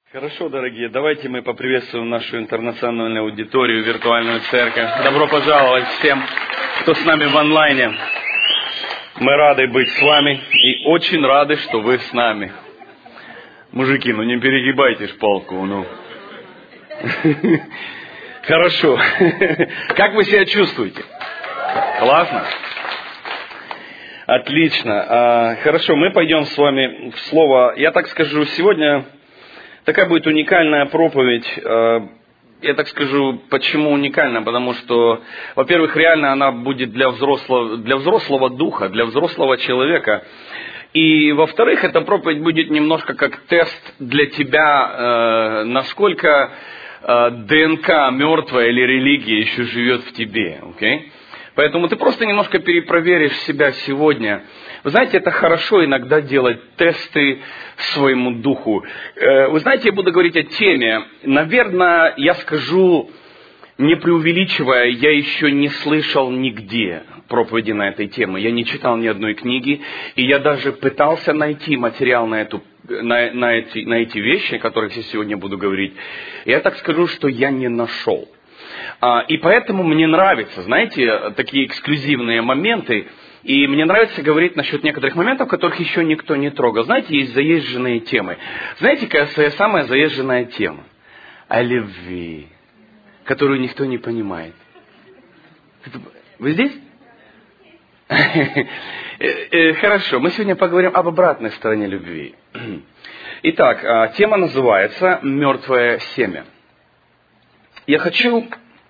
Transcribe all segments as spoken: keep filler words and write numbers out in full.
Хорошо, дорогие, давайте мы поприветствуем нашу интернациональную аудиторию, виртуальную церковь. Добро пожаловать всем, кто с нами в онлайне. Мы рады быть с вами и очень рады, что вы с нами. Мужики, ну не перегибайте ж палку, ну. Хорошо. Как вы себя чувствуете? Классно? Отлично. Хорошо, мы пойдем с вами в слово. Я так скажу, сегодня такая будет уникальная проповедь. Я так скажу, почему уникальная? Потому что, во-первых, реально она будет для взрослого, для взрослого духа, для взрослого человека. И, во-вторых, эта проповедь будет немножко как тест для тебя, насколько ДНК мертвая или религия еще живет в тебе. Okay? Поэтому ты просто немножко перепроверишь себя сегодня. Вы знаете, это хорошо иногда делать тесты своему духу. Вы знаете, я буду говорить о теме. Наверное, я скажу, не преувеличивая, я еще не слышал нигде проповеди на этой тему. Я не читал ни одной книги. И я даже пытался найти материал на, эту, на, на, эти, на эти вещи, о которых я сегодня буду говорить. Я так скажу, что я не нашел. И поэтому мне нравятся, знаете, такие эксклюзивные моменты. И мне нравится говорить насчет некоторых моментов, которых еще никто не трогал. Знаете, есть заезженные темы. Знаете, какая самая заезженная тема? О любви, которую никто не понимает. Вы здесь? Хорошо, мы сегодня поговорим об обратной стороне любви. Итак, тема называется «Мертвое семя». Я хочу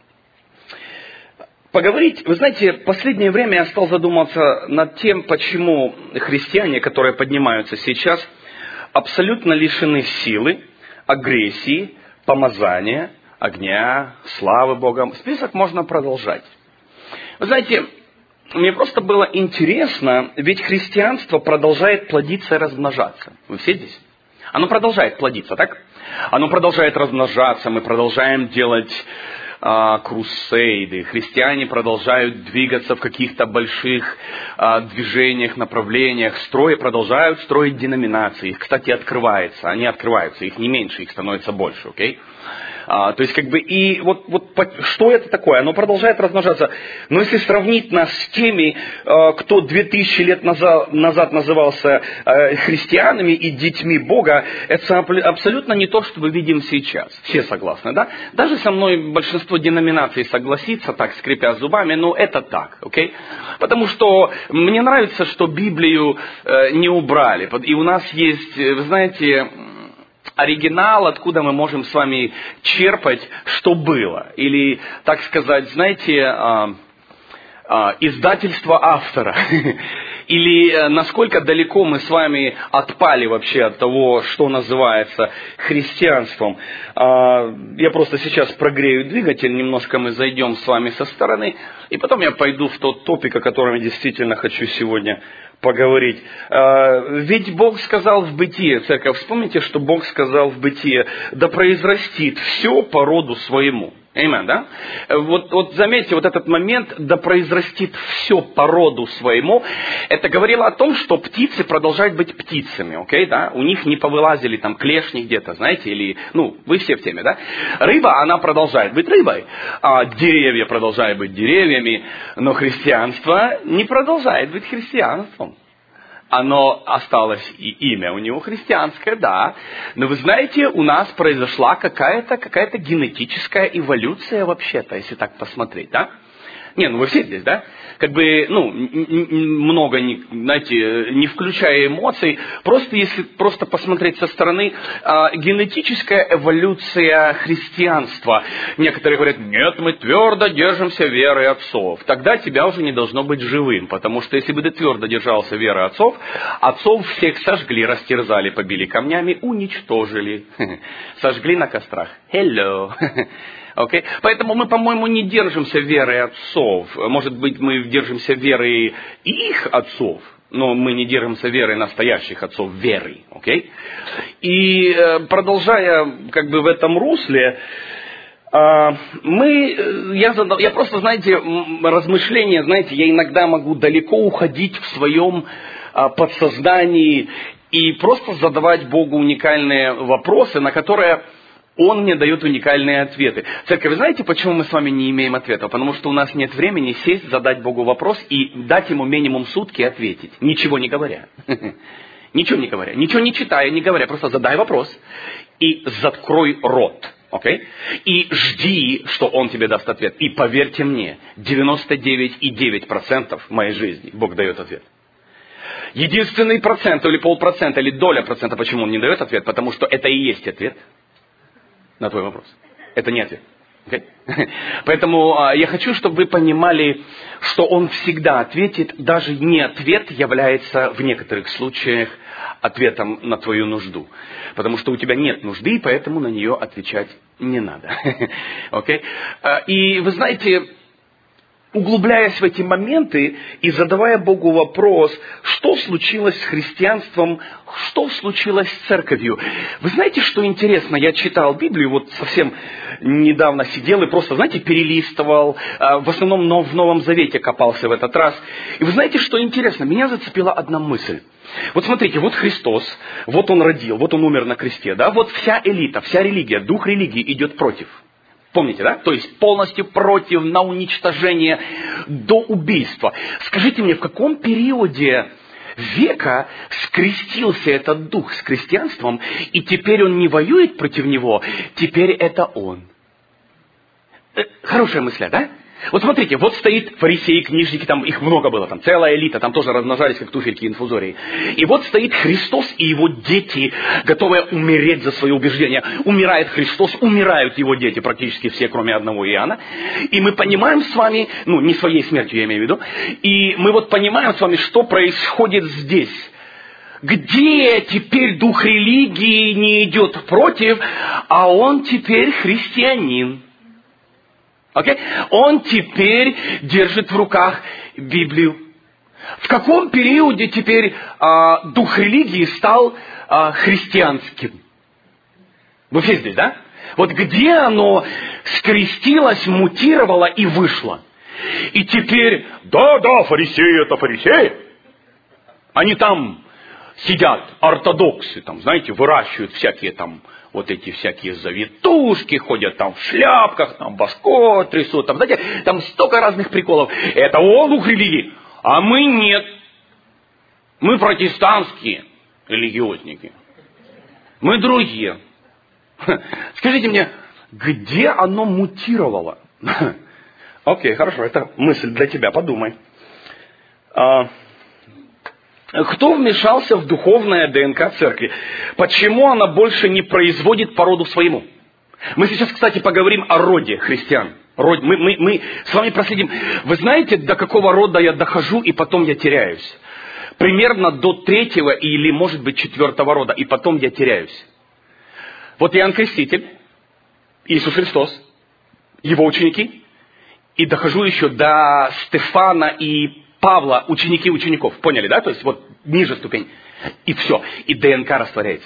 поговорить, вы знаете, в последнее время я стал задуматься над тем, почему христиане, которые поднимаются сейчас, абсолютно лишены силы, агрессии, помазания, огня, славы Богом. Список можно продолжать. Вы знаете, мне просто было интересно, ведь христианство продолжает плодиться и размножаться. Вы все здесь? Оно продолжает плодиться, так? Оно продолжает размножаться, мы продолжаем делать а, крусейды, христиане продолжают двигаться в каких-то больших а, движениях, направлениях, строи, продолжают строить деноминации. Их, кстати, открывается, они открываются, их не меньше, их становится больше, окей? А, то есть, как бы, и вот, вот что это такое? Оно продолжает размножаться. Но если сравнить нас с теми, а, кто две тысячи лет назад, назад назывался а, христианами и детьми Бога, это абсолютно не то, что мы видим сейчас. Все согласны, да? Даже со мной большинство деноминаций согласится, так, скрипя зубами, но это так, окей? Потому что мне нравится, что Библию э, не убрали. И у нас есть, вы знаете, оригинал, откуда мы можем с вами черпать, что было. Или, так сказать, знаете, а, а, издательство автора. Или насколько далеко мы с вами отпали вообще от того, что называется христианством. А, я просто сейчас прогрею двигатель, немножко мы зайдем с вами со стороны, и потом я пойду в тот топик, о котором я действительно хочу сегодня поговорить. Ведь Бог сказал в Бытие, церковь, вспомните, что Бог сказал в Бытие: да произрастит все по роду своему. Аминь, да? Вот, вот заметьте, вот этот момент, да произрастит все по роду своему, это говорило о том, что птицы продолжают быть птицами, окей, да? У них не повылазили там клешни где-то, знаете, или, ну, вы все в теме, да? Рыба, она продолжает быть рыбой, а деревья продолжают быть деревьями, но христианство не продолжает быть христианством. Оно осталось, и имя у него христианское, да. Но вы знаете, у нас произошла какая-то, какая-то генетическая эволюция вообще-то, если так посмотреть, да? Не, ну вы все здесь, да? Как бы, ну, много, не, знаете, не включая эмоций, просто если просто посмотреть со стороны, а, генетическая эволюция христианства. Некоторые говорят: нет, мы твердо держимся веры отцов. Тогда тебя уже не должно быть живым, потому что если бы ты твердо держался веры отцов, отцов всех сожгли, растерзали, побили камнями, уничтожили, сожгли на кострах. Hello. Okay? Поэтому мы, по-моему, не держимся веры отцов. Может быть, мы держимся верой их отцов, но мы не держимся верой настоящих отцов, веры. Okay? И продолжая как бы в этом русле, мы, я, задал, я просто, знаете, размышления, знаете, я иногда могу далеко уходить в своем подсознании и просто задавать Богу уникальные вопросы, на которые Он мне дает уникальные ответы. Церковь, вы знаете, почему мы с вами не имеем ответа? Потому что у нас нет времени сесть, задать Богу вопрос и дать Ему минимум сутки ответить, ничего не говоря. Ничего не говоря, ничего не читая, не говоря, просто задай вопрос и закрой рот. Okay? И жди, что Он тебе даст ответ. И поверьте мне, девяносто девять и девять десятых процента моей жизни Бог дает ответ. Единственный процент или полпроцента, или доля процента, почему Он не дает ответ, потому что это и есть ответ на твой вопрос. Это не ответ. Okay? Поэтому а, я хочу, чтобы вы понимали, что Он всегда ответит, даже не ответ является в некоторых случаях ответом на твою нужду. Потому что у тебя нет нужды, и поэтому на нее отвечать не надо. Okay? И вы знаете, углубляясь в эти моменты и задавая Богу вопрос, что случилось с христианством, что случилось с церковью. Вы знаете, что интересно? Я читал Библию, вот совсем недавно сидел и просто, знаете, перелистывал, в основном в Новом Завете копался в этот раз. И вы знаете, что интересно? Меня зацепила одна мысль. Вот смотрите, вот Христос, вот Он родил, вот Он умер на кресте, да? Вот вся элита, вся религия, дух религии идет против. Помните, да? То есть полностью против, на уничтожение, до убийства. Скажите мне, в каком периоде века скрестился этот дух с христианством, и теперь он не воюет против него, теперь это он? Хорошая мысль, да? Вот смотрите, вот стоит фарисеи, книжники, там их много было, там целая элита, там тоже размножались, как туфельки инфузории. И вот стоит Христос и его дети, готовые умереть за свои убеждения. Умирает Христос, умирают его дети, практически все, кроме одного Иоанна. И мы понимаем с вами, ну, не своей смертью я имею в виду, и мы вот понимаем с вами, что происходит здесь. Где теперь дух религии не идет против, а он теперь христианин. Okay? Он теперь держит в руках Библию. В каком периоде теперь а, дух религии стал а, христианским? Вы все здесь, да? Вот где оно скрестилось, мутировало и вышло? И теперь, да-да, фарисеи это фарисеи. Они там сидят, ортодоксы, там, знаете, выращивают всякие там, вот эти всякие завитушки, ходят там в шляпках, там башко трясут, там, знаете, там столько разных приколов. Это он дух религии, а мы нет. Мы протестантские религиозники. Мы другие. Скажите мне, где оно мутировало? Окей, хорошо, это мысль для тебя, подумай. Кто вмешался в духовное ДНК церкви? Почему она больше не производит по роду своему? Мы сейчас, кстати, поговорим о роде христиан. Род, мы, мы, мы с вами проследим. Вы знаете, до какого рода я дохожу, и потом я теряюсь? Примерно до третьего или, может быть, четвертого рода, и потом я теряюсь. Вот Иоанн Креститель, Иисус Христос, его ученики, и дохожу еще до Стефана и Павла, ученики учеников. Поняли, да? То есть вот ниже ступень. И все. И ДНК растворяется.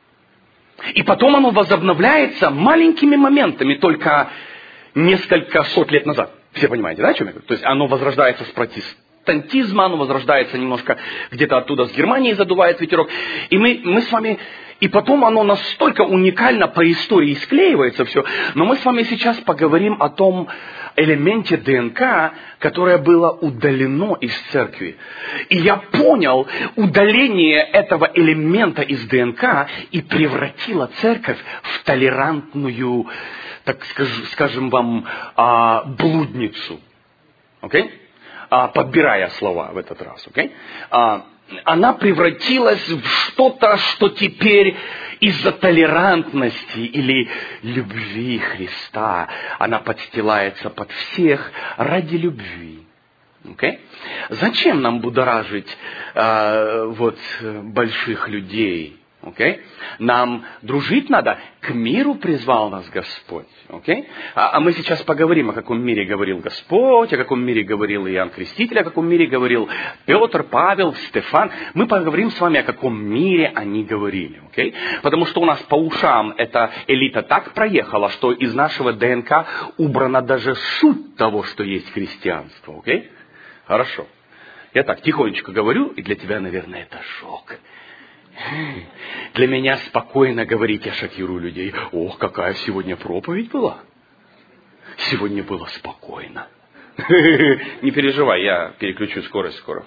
И потом оно возобновляется маленькими моментами, только несколько сот лет назад. Все понимаете, да, о чем я говорю? То есть оно возрождается с протестантизма, оно возрождается немножко где-то оттуда с Германии задувает ветерок. И мы, мы с вами... И потом оно настолько уникально по истории склеивается все. Но мы с вами сейчас поговорим о том элементе ДНК, которое было удалено из церкви. И я понял, удаление этого элемента из ДНК и превратило церковь в толерантную, так скажем вам, блудницу. Okay? Подбирая слова в этот раз. Okay? Она превратилась в что-то, что теперь из-за толерантности или любви Христа она подстилается под всех ради любви. Okay? Зачем нам будоражить э, вот, больших людей? Okay? Нам дружить надо. К миру призвал нас Господь. Okay? А, а мы сейчас поговорим, о каком мире говорил Господь, о каком мире говорил Иоанн Креститель, о каком мире говорил Петр, Павел, Стефан. Мы поговорим с вами, о каком мире они говорили. Okay? Потому что у нас по ушам эта элита так проехала, что из нашего ДНК убрана даже суть того, что есть христианство. Okay? Хорошо. Я так тихонечко говорю, и для тебя, наверное, это шок. Для меня спокойно говорить, я шокирую людей. Ох, какая сегодня проповедь была. Сегодня было спокойно. Не переживай, я переключу скорость скоро.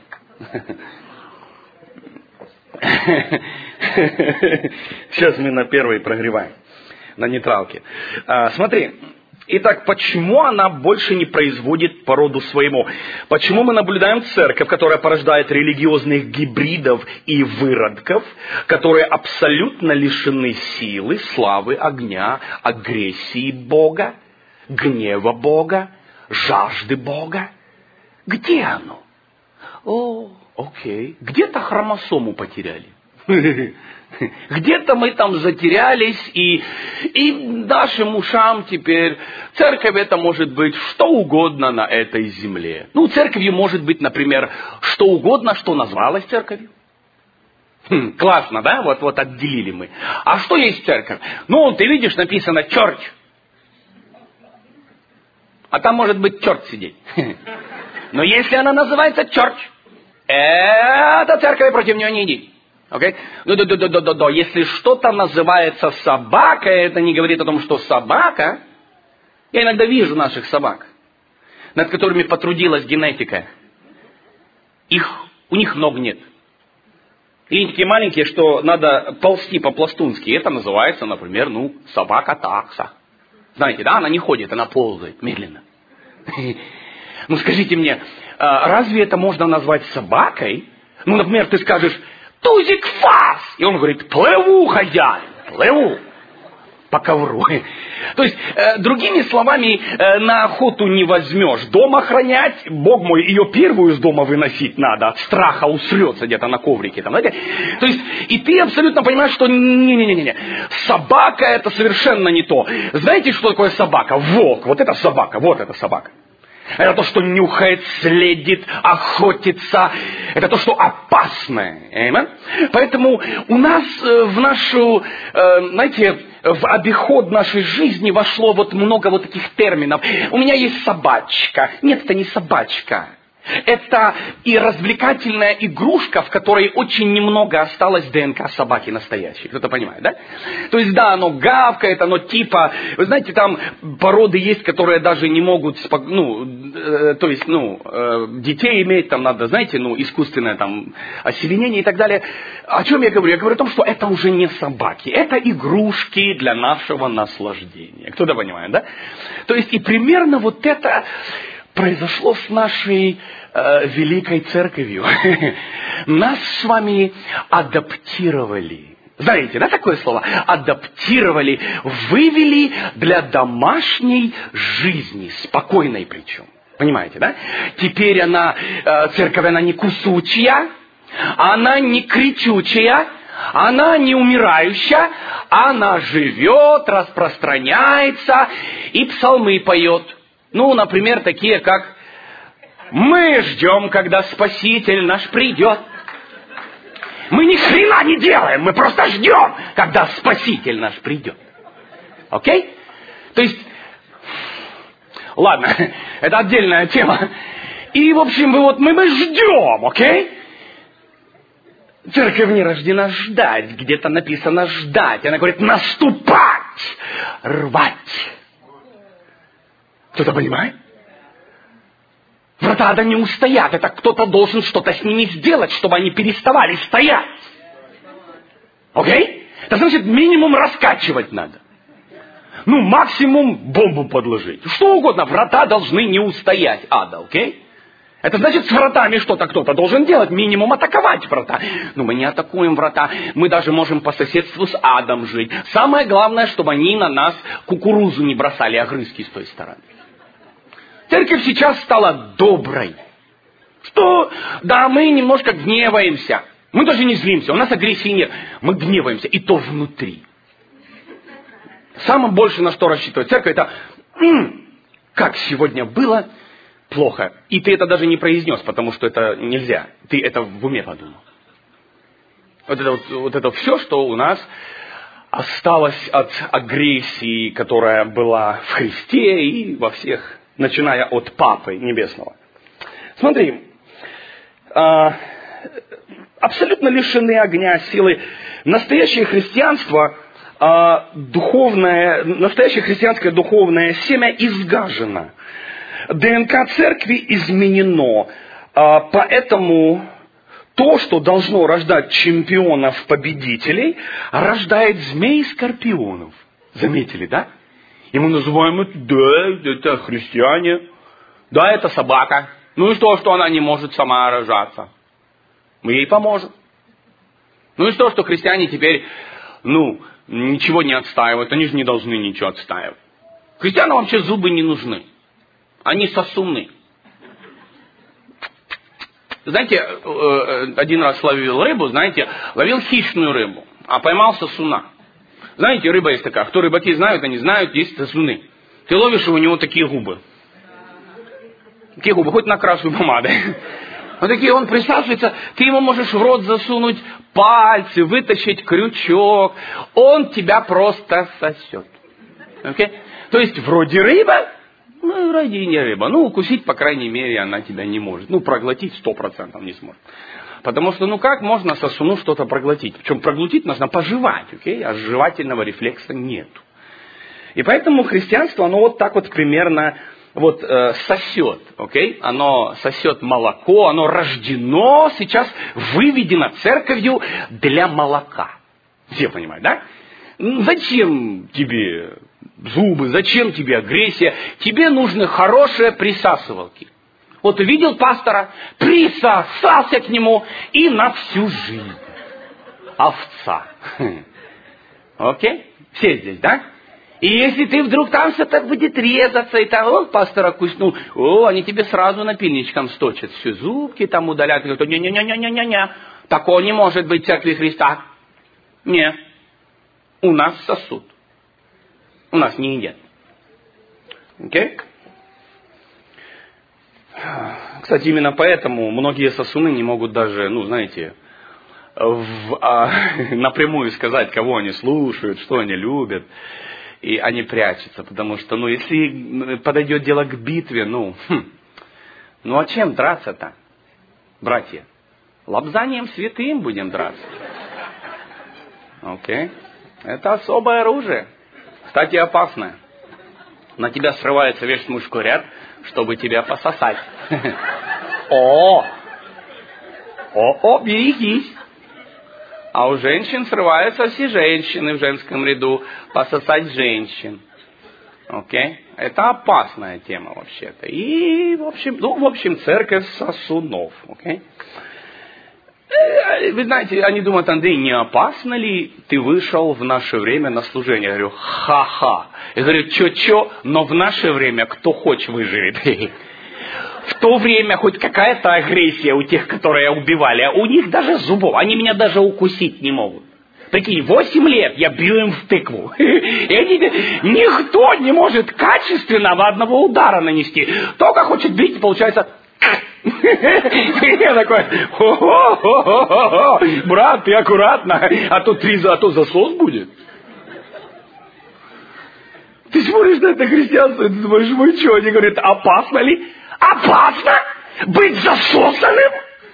Сейчас мы на первой прогреваем, на нейтралке. А, смотри. Итак, почему она больше не производит по роду своему? Почему мы наблюдаем церковь, которая порождает религиозных гибридов и выродков, которые абсолютно лишены силы, славы, огня, агрессии Бога, гнева Бога, жажды Бога? Где оно? О, окей. Где-то хромосому потеряли. Где-то мы там затерялись, и, и нашим ушам теперь церковь это может быть что угодно на этой земле. Ну, церковью может быть, например, что угодно, что назвалось церковью. Хм, классно, да? Вот, вот отделили мы. А что есть церковь? Ну, ты видишь, написано «church». А там может быть черт сидеть. Но если она называется church, это церковь, против нее не иди. Okay? Ну, да, да, да, да, да, да. Если что-то называется собака, это не говорит о том, что собака. Я иногда вижу наших собак, над которыми потрудилась генетика. Их, у них ног нет. И они такие маленькие, что надо ползти по-пластунски. Это называется, например, ну, собака-такса. Знаете, да, она не ходит, она ползает медленно. Ну, скажите мне, разве это можно назвать собакой? Ну, например, ты скажешь... Тузик фас! И он говорит, плыву, хозяин, плыву по ковру. То есть, э, другими словами, э, на охоту не возьмешь. Дом охранять, Бог мой, ее первую из дома выносить надо. От страха усрется где-то на коврике. Там, знаете? То есть, и ты абсолютно понимаешь, что не-не-не-не. Собака это совершенно не то. Знаете, что такое собака? Волк. Вот это собака, вот это собака. Это то, что нюхает, следит, охотится. Это то, что опасное. Amen? Поэтому у нас в нашу, знаете, в обиход нашей жизни вошло вот много вот таких терминов. У меня есть собачка. Нет, это не собачка. Это и развлекательная игрушка, в которой очень немного осталось ДНК собаки настоящей. Кто-то понимает, да? То есть, да, оно гавкает, оно типа... Вы знаете, там породы есть, которые даже не могут... Ну, э, то есть, ну, э, детей иметь, там надо, знаете, ну, искусственное там осеменение и так далее. О чем я говорю? Я говорю о том, что это уже не собаки. Это игрушки для нашего наслаждения. Кто-то понимает, да? То есть, и примерно вот это... произошло с нашей э, великой церковью. Нас с вами адаптировали. Знаете, да, такое слово? Адаптировали, вывели для домашней жизни, спокойной причем. Понимаете, да? Теперь она, э, церковь, она не кусучая, она не кричучая, она не умирающая, она живет, распространяется и псалмы поет. Ну, например, такие как «Мы ждем, когда Спаситель наш придет». Мы ни хрена не делаем, мы просто ждем, когда Спаситель наш придет. Окей? То есть, ладно, это отдельная тема. И, в общем, вот мы, мы ждем, окей? Церковь не рождена ждать, где-то написано ждать. Она говорит наступать, рвать. Кто-то понимает? Врата ада не устоят. Это кто-то должен что-то с ними сделать, чтобы они переставали стоять. Окей? Это значит, минимум раскачивать надо. Ну, максимум бомбу подложить. Что угодно. Врата должны не устоять ада, окей? Это значит, с вратами что-то кто-то должен делать. Минимум атаковать врата. Но мы не атакуем врата. Мы даже можем по соседству с адом жить. Самое главное, чтобы они на нас кукурузу не бросали, огрызки с той стороны. Церковь сейчас стала доброй. Что? Да, мы немножко гневаемся. Мы даже не злимся, у нас агрессии нет. Мы гневаемся, и то внутри. Самое большее, на что рассчитывает церковь, это м-м, как сегодня было плохо. И ты это даже не произнес, потому что это нельзя. Ты это в уме подумал. Вот это, вот, вот это все, что у нас осталось от агрессии, которая была в Христе и во всех, начиная от Папы Небесного. Смотри, абсолютно лишены огня, силы. Настоящее христианство, духовное, настоящее христианское духовное семя изгажено. ДНК церкви изменено. Поэтому то, что должно рождать чемпионов-победителей, рождает змей и скорпионов. Заметили, да? И мы называем это, да, это христиане. Да, это собака. Ну и что, что она не может сама рожаться? Мы ей поможем. Ну и что, что христиане теперь, ну, ничего не отстаивают. Они же не должны ничего отстаивать. Христианам вообще зубы не нужны. Они сосуны. Знаете, один раз ловил рыбу, знаете, ловил хищную рыбу, а поймал сосуна. Знаете, рыба есть такая. Кто рыбаки знают, они знают, есть сосуны. Ты ловишь, и у него такие губы. Такие губы, хоть накрашивай помадой. Вот такие, он присасывается, ты ему можешь в рот засунуть пальцы, вытащить крючок. Он тебя просто сосет. Okay? То есть, вроде рыба, ну, вроде и не рыба. Ну, укусить, по крайней мере, она тебя не может. Ну, проглотить сто процентов не сможет. Потому что, ну, как можно сосуну что-то проглотить? Причем проглотить нужно пожевать, okay? А жевательного рефлекса нет. И поэтому христианство, оно вот так вот примерно вот э, сосет, окей? Оно сосет молоко, оно рождено, сейчас выведено церковью для молока. Все понимают, да? Зачем тебе зубы, зачем тебе агрессия? Тебе нужны хорошие присасывалки. Вот увидел пастора, присосался к нему и на всю жизнь. Овца. Окей? Все здесь, да? И если ты вдруг там что-то будет резаться, и там, о, пастора куснул, о, они тебе сразу напильничком сточат, все зубки там удалят, и говорят, не-не-не-не-не-не, такого не может быть в церкви Христа. Нет. У нас сосуд. У нас не едят. Окей? Кстати, именно поэтому многие сосуны не могут даже, ну, знаете, в, а, напрямую сказать, кого они слушают, что они любят. И они прячутся, потому что, ну, если подойдет дело к битве, ну, хм, ну, а чем драться-то, братья? Лобзанием святым будем драться. Окей? Это особое оружие. Кстати, опасное. На тебя срывается весь мужской ряд, чтобы тебя пососать. О! О-о, берегись! А у женщин срываются все женщины в женском ряду пососать женщин. Окей? Это опасная тема вообще-то. И, в общем, ну, в общем, церковь сосунов. Окей? Вы знаете, они думают, Андрей, не опасно ли ты вышел в наше время на служение? Я говорю, ха-ха. Я говорю, чё-чё, но в наше время кто хочет выживет. В то время хоть какая-то агрессия у тех, которые убивали, а у них даже зубов, они меня даже укусить не могут. Прикинь, восемь лет я бью им в тыкву. И они, никто не может качественного одного удара нанести. Только хочет бить, получается... Я такой, брат, ты аккуратно, а то, три, а то засос будет. Ты смотришь на это христианство, и ты думаешь, вы что? Они говорят, опасно ли? Опасно быть засосанным?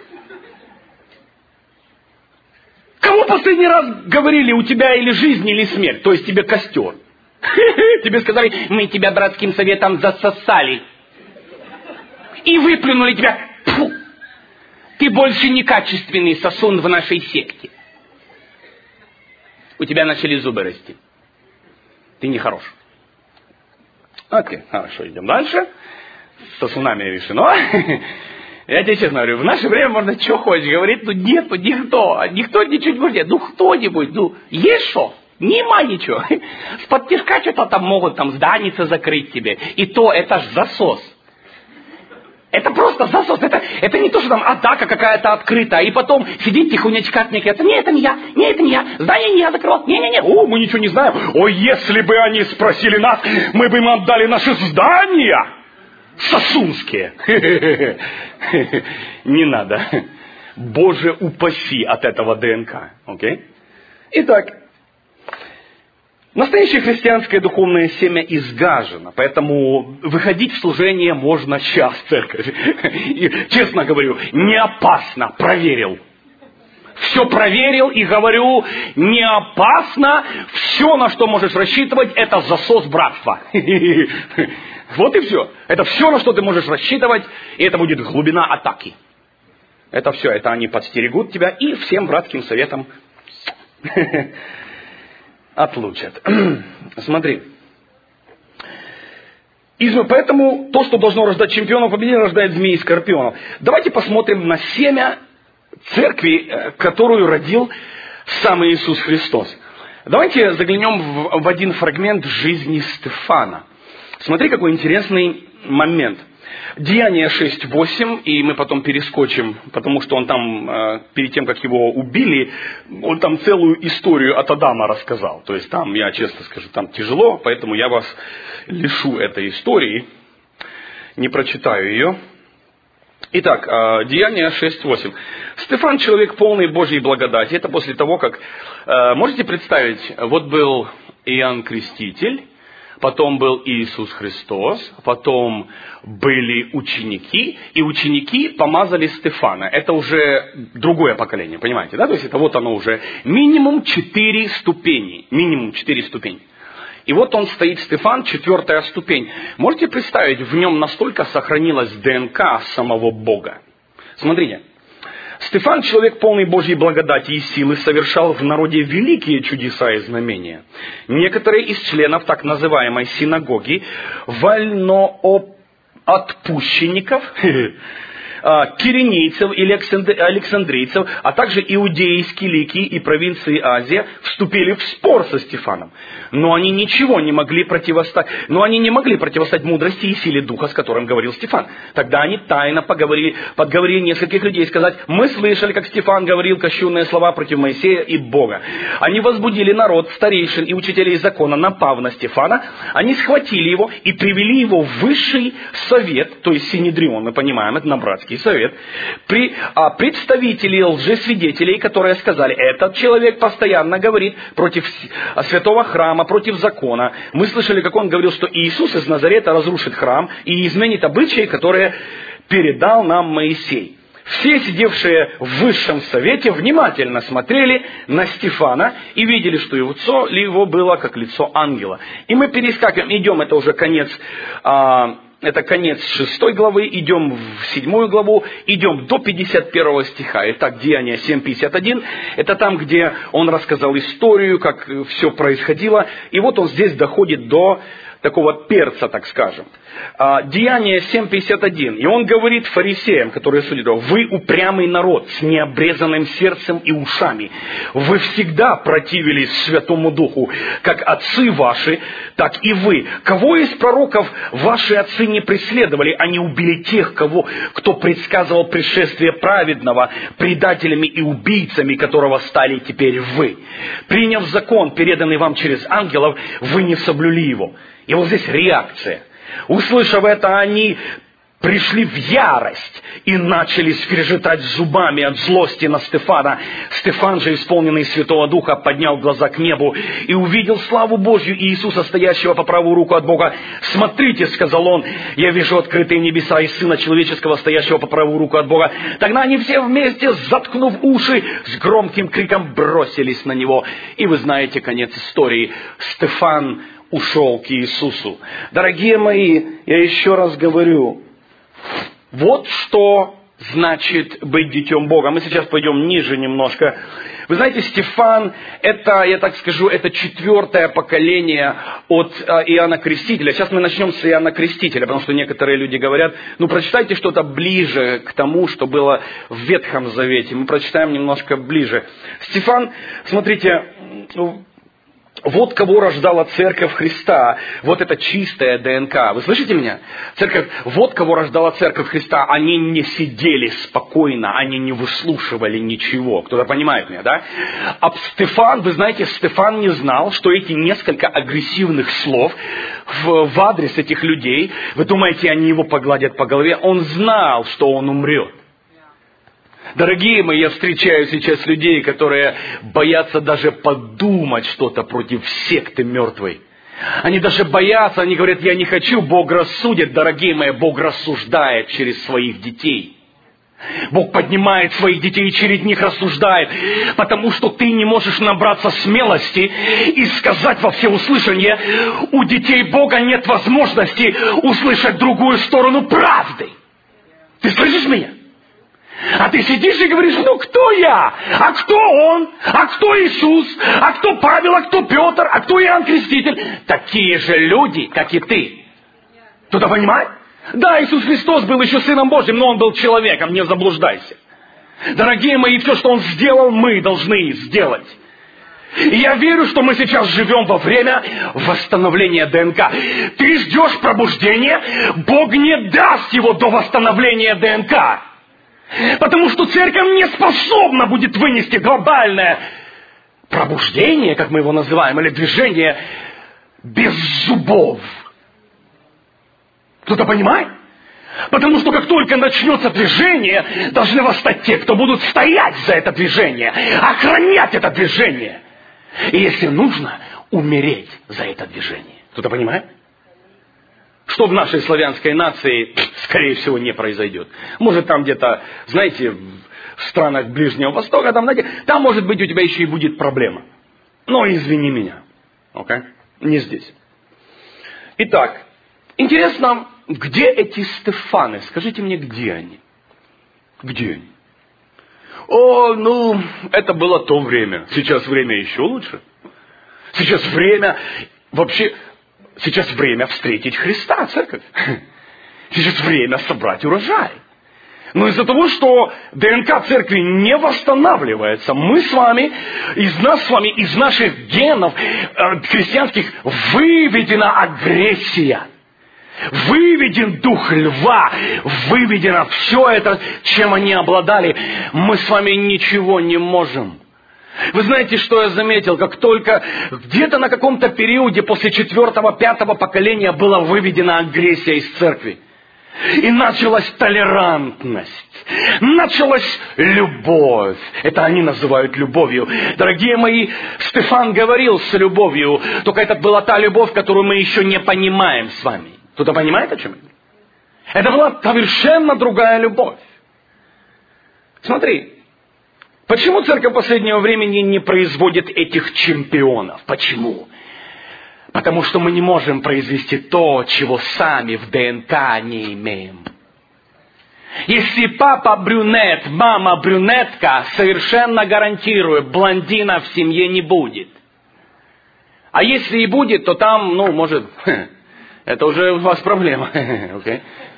Кому последний раз говорили, у тебя или жизнь, или смерть? То есть тебе костер. Тебе сказали, мы тебя братским советом засосали. И выплюнули тебя. Фу. Ты больше не качественный сосун в нашей секте. У тебя начали зубы расти. Ты не хорош. Окей, хорошо, идем дальше. С сосунами решено. Я тебе честно говорю, в наше время можно что хочешь говорить, но нет, ну никто, никто ничего не будет. Ну кто-нибудь, ну есть что? Нема ничего. С-под тишка что-то там могут там зданица закрыть тебе. И то это ж засос. Это просто засос. Это, это не то, что там атака какая-то открытая. И потом сидит тихонечко отнекается. Не, это не я. Не, это не я. Здание не я закрыл. Не-не-не. О, мы ничего не знаем. О, если бы они спросили нас, мы бы им отдали наши здания. Сосунские. Не надо. Боже, упаси от этого ДНК. Окей? Итак, Настоящее христианское духовное семя изгажено, поэтому выходить в служение можно сейчас в церковь. И, честно говорю, не опасно, проверил. Все проверил и говорю, не опасно, все, на что можешь рассчитывать, это засос братства. Вот и все. Это все, на что ты можешь рассчитывать, и это будет глубина атаки. Это все, это они подстерегут тебя и всем братским советом отлучат. Смотри. И поэтому то, что должно рождать чемпионов, победителей, рождает змей и скорпионов. Давайте посмотрим на семя церкви, которую родил сам Иисус Христос. Давайте заглянем в, в один фрагмент жизни Стефана. Смотри, какой интересный момент. Деяния шесть восемь, и мы потом перескочим, потому что он там, перед тем, как его убили, он там целую историю от Адама рассказал. То есть там, я честно скажу, там тяжело, поэтому я вас лишу этой истории, не прочитаю ее. Итак, Деяния шесть восемь. Стефан, человек полный Божьей благодати. Это после того, как, можете представить, вот был Иоанн Креститель, потом был Иисус Христос, потом были ученики, и ученики помазали Стефана. Это уже другое поколение, понимаете, да? То есть это вот оно уже минимум четыре ступени, минимум четыре ступени. И вот он стоит, Стефан, четвертая ступень. Можете представить, в нем настолько сохранилась ДНК самого Бога. Смотрите. Стефан, человек полный Божьей благодати и силы, совершал в народе великие чудеса и знамения. Некоторые из членов так называемой синагоги, вольноотпущенников, киринейцев или александрийцев, а также иудеи из Киликии и провинции Азия вступили в спор со Стефаном. Но они ничего не могли противостать, но они не могли противостать мудрости и силе духа, с которым говорил Стефан. Тогда они тайно поговорили, подговорили нескольких людей сказать: мы слышали, как Стефан говорил кощунные слова против Моисея и Бога. Они возбудили народ, старейшин и учителей закона, напав на Стефана. Они схватили его и привели его в высший совет, то есть Синедрион, мы понимаем, это на братский совет, при, а, представителей лжесвидетелей, которые сказали: этот человек постоянно говорит против святого храма, против закона. Мы слышали, как он говорил, что Иисус из Назарета разрушит храм и изменит обычаи, которые передал нам Моисей. Все, сидевшие в высшем совете, внимательно смотрели на Стефана и видели, что лицо его было как лицо ангела. И мы перескакиваем, идем, это уже конец... А, Это конец шестой главы, идем в седьмую главу, идем до пятьдесят первого стиха. Итак, Деяния семь пятьдесят один, это там, где он рассказал историю, как все происходило. И вот он здесь доходит до такого перца, так скажем. Деяния семь пятьдесят один. И он говорит фарисеям, которые судят его: вы упрямый народ с необрезанным сердцем и ушами. Вы всегда противились Святому Духу, как отцы ваши, так и вы. Кого из пророков ваши отцы не преследовали? Они убили тех, кого, кто предсказывал пришествие праведного, предателями и убийцами, которого стали теперь вы. Приняв закон, переданный вам через ангелов, вы не соблюли его. И вот здесь реакция. Услышав это, они пришли в ярость и начали скрежетать зубами от злости на Стефана. Стефан же, исполненный Святого Духа, поднял глаза к небу и увидел славу Божью и Иисуса, стоящего по правую руку от Бога. «Смотрите, — сказал он, — я вижу открытые небеса и Сына Человеческого, стоящего по правую руку от Бога». Тогда они все вместе, заткнув уши, с громким криком бросились на него. И вы знаете конец истории. Стефан ушел к Иисусу. Дорогие мои, я еще раз говорю, вот что значит быть детем Бога. Мы сейчас пойдем ниже немножко. Вы знаете, Стефан, это, я так скажу, это четвертое поколение от Иоанна Крестителя. Сейчас мы начнем с Иоанна Крестителя, потому что некоторые люди говорят: ну, прочитайте что-то ближе к тому, что было в Ветхом Завете. Мы прочитаем немножко ближе. Стефан, смотрите, вот кого рождала Церковь Христа. Вот это чистая ДНК. Вы слышите меня? Церковь, вот кого рождала Церковь Христа. Они не сидели спокойно, они не выслушивали ничего. Кто-то понимает меня, да? А Стефан, вы знаете, Стефан не знал, что эти несколько агрессивных слов в, в адрес этих людей, вы думаете, они его погладят по голове? Он знал, что он умрет. Дорогие мои, я встречаю сейчас людей, которые боятся даже подумать что-то против секты мертвой. Они даже боятся, они говорят, я не хочу, Бог рассудит. Дорогие мои, Бог рассуждает через своих детей. Бог поднимает своих детей и через них рассуждает, потому что ты не можешь набраться смелости и сказать во всеуслышание, у детей Бога нет возможности услышать другую сторону правды. Ты слышишь меня? А ты сидишь и говоришь, ну кто я? А кто он? А кто Иисус? А кто Павел? А кто Петр? А кто Иоанн Креститель? Такие же люди, как и ты. Кто-то понимает? Да, Иисус Христос был еще Сыном Божьим, но Он был человеком, не заблуждайся. Дорогие мои, все, что Он сделал, мы должны сделать. И я верю, что мы сейчас живем во время восстановления ДНК. Ты ждешь пробуждения, Бог не даст его до восстановления ДНК. Потому что церковь не способна будет вынести глобальное пробуждение, как мы его называем, или движение без зубов. Кто-то понимает? Потому что как только начнется движение, должны восстать те, кто будут стоять за это движение, охранять это движение. И если нужно, умереть за это движение. Кто-то понимает? Что в нашей славянской нации, скорее всего, не произойдет. Может, там где-то, знаете, в странах Ближнего Востока, там, знаете, там, может быть, у тебя еще и будет проблема. Но извини меня. Окей? Okay? Не здесь. Итак, интересно, где эти Стефаны? Скажите мне, где они? Где они? О, ну, это было то время. Сейчас время еще лучше. Сейчас время, вообще, сейчас время встретить Христа, церковь. Сейчас время собрать урожай. Но из-за того, что ДНК церкви не восстанавливается, мы с вами, из нас с вами, из наших генов э, христианских выведена агрессия. Выведен дух льва, выведено все это, чем они обладали. Мы с вами ничего не можем. Вы знаете, что я заметил? Как только где-то на каком-то периоде после четвертого, пятого поколения была выведена агрессия из церкви. И началась толерантность, началась любовь. Это они называют любовью. Дорогие мои, Стефан говорил с любовью, только это была та любовь, которую мы еще не понимаем с вами. Кто-то понимает, о чем я? Это была совершенно другая любовь. Смотри, почему церковь последнего времени не производит этих чемпионов? Почему? Потому что мы не можем произвести то, чего сами в ДНК не имеем. Если папа брюнет, мама брюнетка, совершенно гарантирую, блондина в семье не будет. А если и будет, то там, ну, может... Это уже у вас проблема. Okay.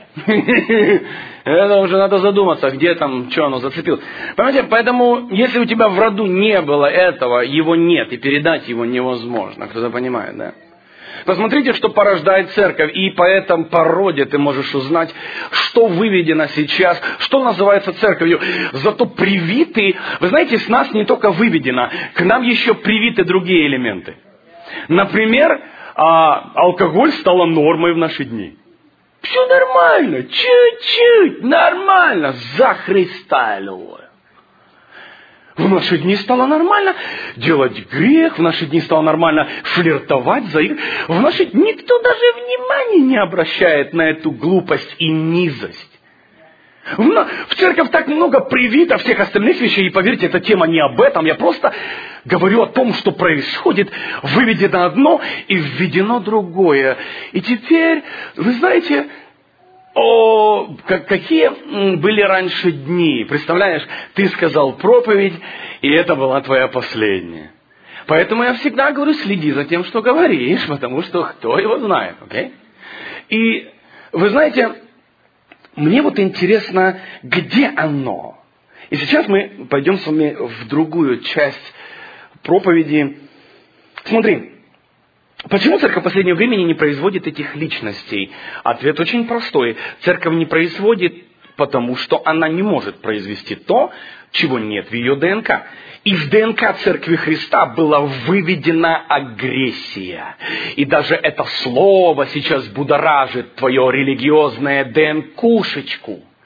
Это уже надо задуматься, где там, что оно зацепило. Понимаете, поэтому, если у тебя в роду не было этого, его нет, и передать его невозможно. Кто-то понимает, да? Посмотрите, что порождает церковь, и по этому породе ты можешь узнать, что выведено сейчас, что называется церковью. Зато привиты, вы знаете, с нас не только выведено, к нам еще привиты другие элементы. Например, а алкоголь стала нормой в наши дни. Все нормально, чуть-чуть, нормально, за Христа, аллилуйя. В наши дни стало нормально делать грех, в наши дни стало нормально флиртовать, заигрывать. В наши дни никто даже внимания не обращает на эту глупость и низость. В, в церковь так много привито всех остальных вещей, и поверьте, эта тема не об этом. Я просто говорю о том, что происходит, выведено одно и введено другое. И теперь, вы знаете, о, как, какие были раньше дни. Представляешь, ты сказал проповедь, и это была твоя последняя. Поэтому я всегда говорю, следи за тем, что говоришь, потому что кто его знает, окей? И вы знаете... Мне вот интересно, где оно? И сейчас мы пойдем с вами в другую часть проповеди. Смотри, почему церковь в последнее время не производит этих личностей? Ответ очень простой. Церковь не производит, потому что она не может произвести то, чего нет в ее ДНК. И в ДНК Церкви Христа была выведена агрессия. И даже это слово сейчас будоражит твое религиозное ДНКушечку.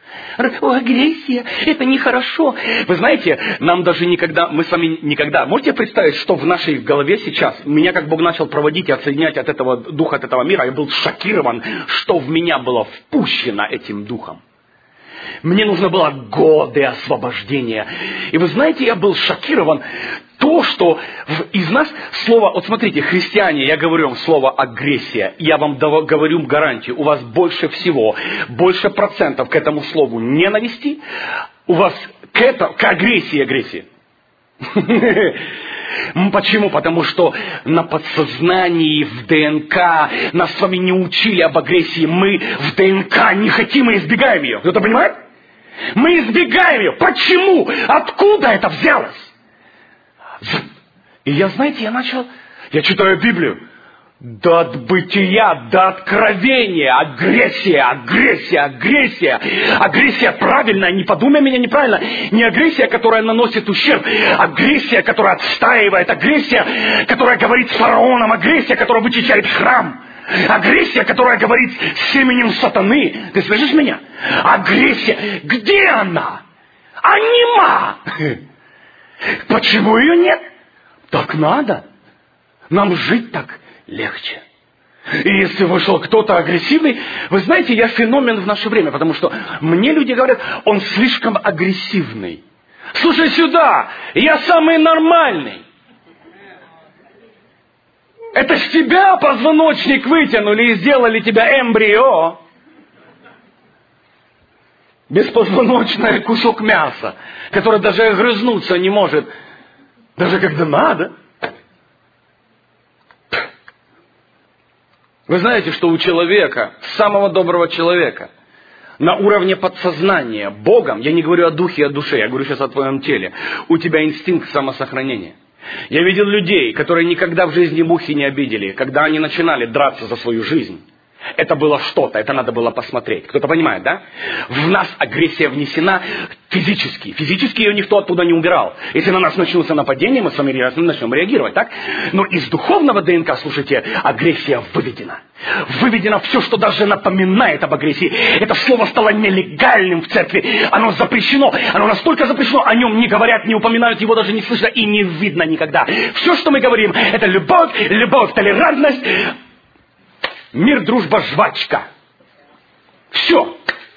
О, агрессия, это нехорошо. Вы знаете, нам даже никогда, мы с вами никогда, можете представить, что в нашей голове сейчас, меня как Бог начал проводить и отсоединять от этого духа, от этого мира, я был шокирован, что в меня было впущено этим духом. Мне нужно было годы освобождения. И вы знаете, я был шокирован то, что из нас слово, вот смотрите, христиане, я говорю вам слово агрессия, я вам говорю гарантию, у вас больше всего, больше процентов к этому слову ненависти, у вас к, это, к агрессии агрессии. Почему? Потому что на подсознании, в ДНК нас с вами не учили об агрессии. Мы в ДНК не хотим и избегаем ее. Кто-то понимает? Мы избегаем ее. Почему? Откуда это взялось? И я, знаете, я начал, я читаю Библию. До от бытия, до откровения, агрессия, агрессия, агрессия. Агрессия правильная, не подумай меня неправильно. Не агрессия, которая наносит ущерб. Агрессия, которая отстаивает. Агрессия, которая говорит с фараоном. Агрессия, которая вычищает храм. Агрессия, которая говорит с семенем сатаны. Ты слышишь меня? Агрессия. Где она? А нема. Почему ее нет? Так надо. Нам жить так легче. И если вышел кто-то агрессивный, вы знаете, я феномен в наше время, потому что мне люди говорят, он слишком агрессивный. Слушай сюда, я самый нормальный. Это ж тебя позвоночник вытянули и сделали тебя эмбрио. Беспозвоночный кусок мяса, который даже огрызнуться не может, даже когда надо. Вы знаете, что у человека, самого доброго человека, на уровне подсознания, Богом, я не говорю о духе и о душе, я говорю сейчас о твоем теле, у тебя инстинкт самосохранения. Я видел людей, которые никогда в жизни мухи не обидели, когда они начинали драться за свою жизнь. Это было что-то, это надо было посмотреть. Кто-то понимает, да? В нас агрессия внесена физически. Физически ее никто оттуда не убирал. Если на нас начнутся нападения, мы с вами начнем реагировать, так? Но из духовного ДНК, слушайте, агрессия выведена. Выведено все, что даже напоминает об агрессии. Это слово стало нелегальным в церкви. Оно запрещено. Оно настолько запрещено, о нем не говорят, не упоминают, его даже не слышно и не видно никогда. Все, что мы говорим, это любовь, любовь, толерантность. Мир, дружба, жвачка. Все.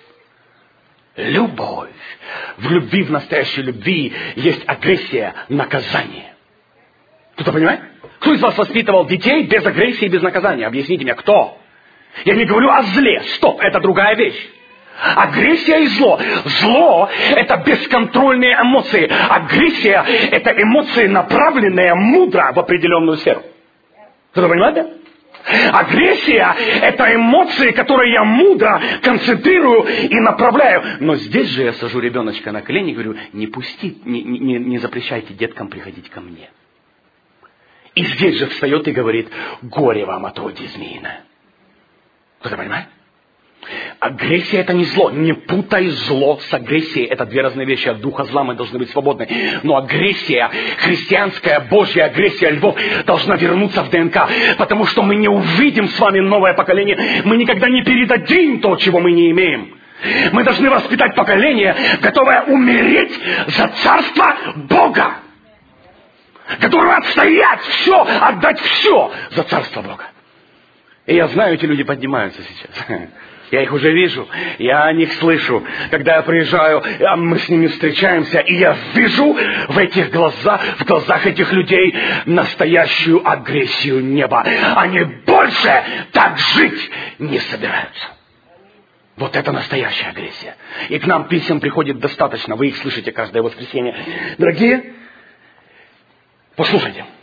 Любовь. В любви, в настоящей любви есть агрессия, наказание. Кто-то понимает? Кто из вас воспитывал детей без агрессии и без наказания? Объясните мне, кто? Я не говорю о зле. Стоп, это другая вещь. Агрессия и зло. Зло – это бесконтрольные эмоции. Агрессия – это эмоции, направленные мудро в определенную сферу. Кто-то понимает, да? Агрессия – это эмоции, которые я мудро концентрирую и направляю. Но здесь же я сажу ребеночка на колени и говорю, не пусти, не, не, не запрещайте деткам приходить ко мне. И здесь же встает и говорит, горе вам от роди змеиное. Кто-то понимает? Агрессия – это не зло. Не путай зло с агрессией. Это две разные вещи. От духа зла мы должны быть свободны. Но агрессия, христианская, Божья агрессия львов должна вернуться в ДНК. Потому что мы не увидим с вами новое поколение. Мы никогда не передадим то, чего мы не имеем. Мы должны воспитать поколение, готовое умереть за царство Бога. Готовое отстоять все, отдать все за царство Бога. И я знаю, эти люди поднимаются сейчас. Я их уже вижу, я о них слышу. Когда я приезжаю, мы с ними встречаемся, и я вижу в этих глазах, в глазах этих людей настоящую агрессию неба. Они больше так жить не собираются. Вот это настоящая агрессия. И к нам писем приходит достаточно. Вы их слышите каждое воскресенье. Дорогие, послушайте.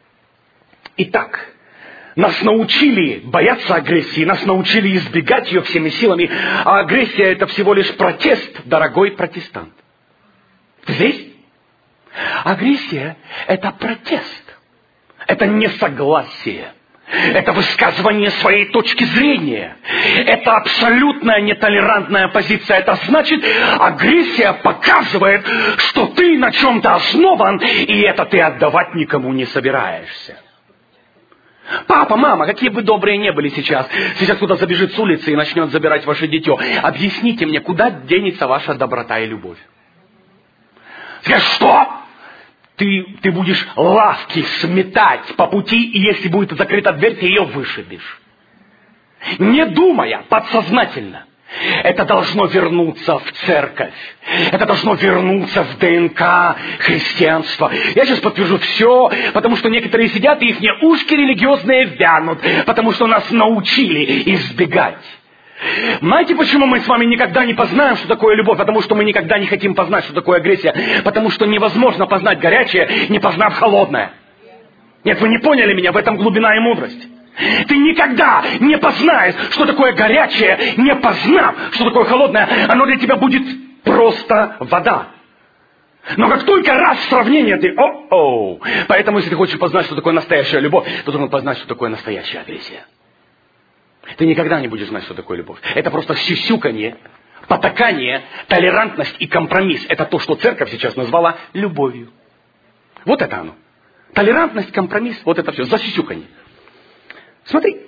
Итак, нас научили бояться агрессии, нас научили избегать ее всеми силами, а агрессия – это всего лишь протест, дорогой протестант. Ты здесь? Агрессия – это протест, это несогласие, это высказывание своей точки зрения, это абсолютная нетолерантная позиция. Это значит, агрессия показывает, что ты на чем-то основан, и это ты отдавать никому не собираешься. Папа, мама, какие бы добрые не были сейчас, сейчас кто-то забежит с улицы и начнет забирать ваше дитё. Объясните мне, куда денется ваша доброта и любовь? Скажешь, что? Ты, ты будешь лавки сметать по пути, и если будет закрыта дверь, ты ее вышибешь. Не думая, подсознательно. Это должно вернуться в церковь. Это должно вернуться в ДНК христианства. Я сейчас подтвержу все, потому что некоторые сидят, и их ушки религиозные вянут, потому что нас научили избегать. Знаете, почему мы с вами никогда не познаем, что такое любовь? Потому что мы никогда не хотим познать, что такое агрессия. Потому что невозможно познать горячее, не познав холодное. Нет, вы не поняли меня, в этом глубина и мудрость. Ты никогда не познаешь, что такое горячее, не познав, что такое холодное. Оно для тебя будет просто вода. Но как только раз сравнение, ты о-оу. Поэтому, если ты хочешь познать, что такое настоящая любовь, то должен познать, что такое настоящая агрессия. Ты никогда не будешь знать, что такое любовь. Это просто сюсюканье, потакание, толерантность и компромисс. Это то, что церковь сейчас назвала любовью. Вот это оно. Толерантность, компромисс, вот это все. Засюсюканье. Смотри.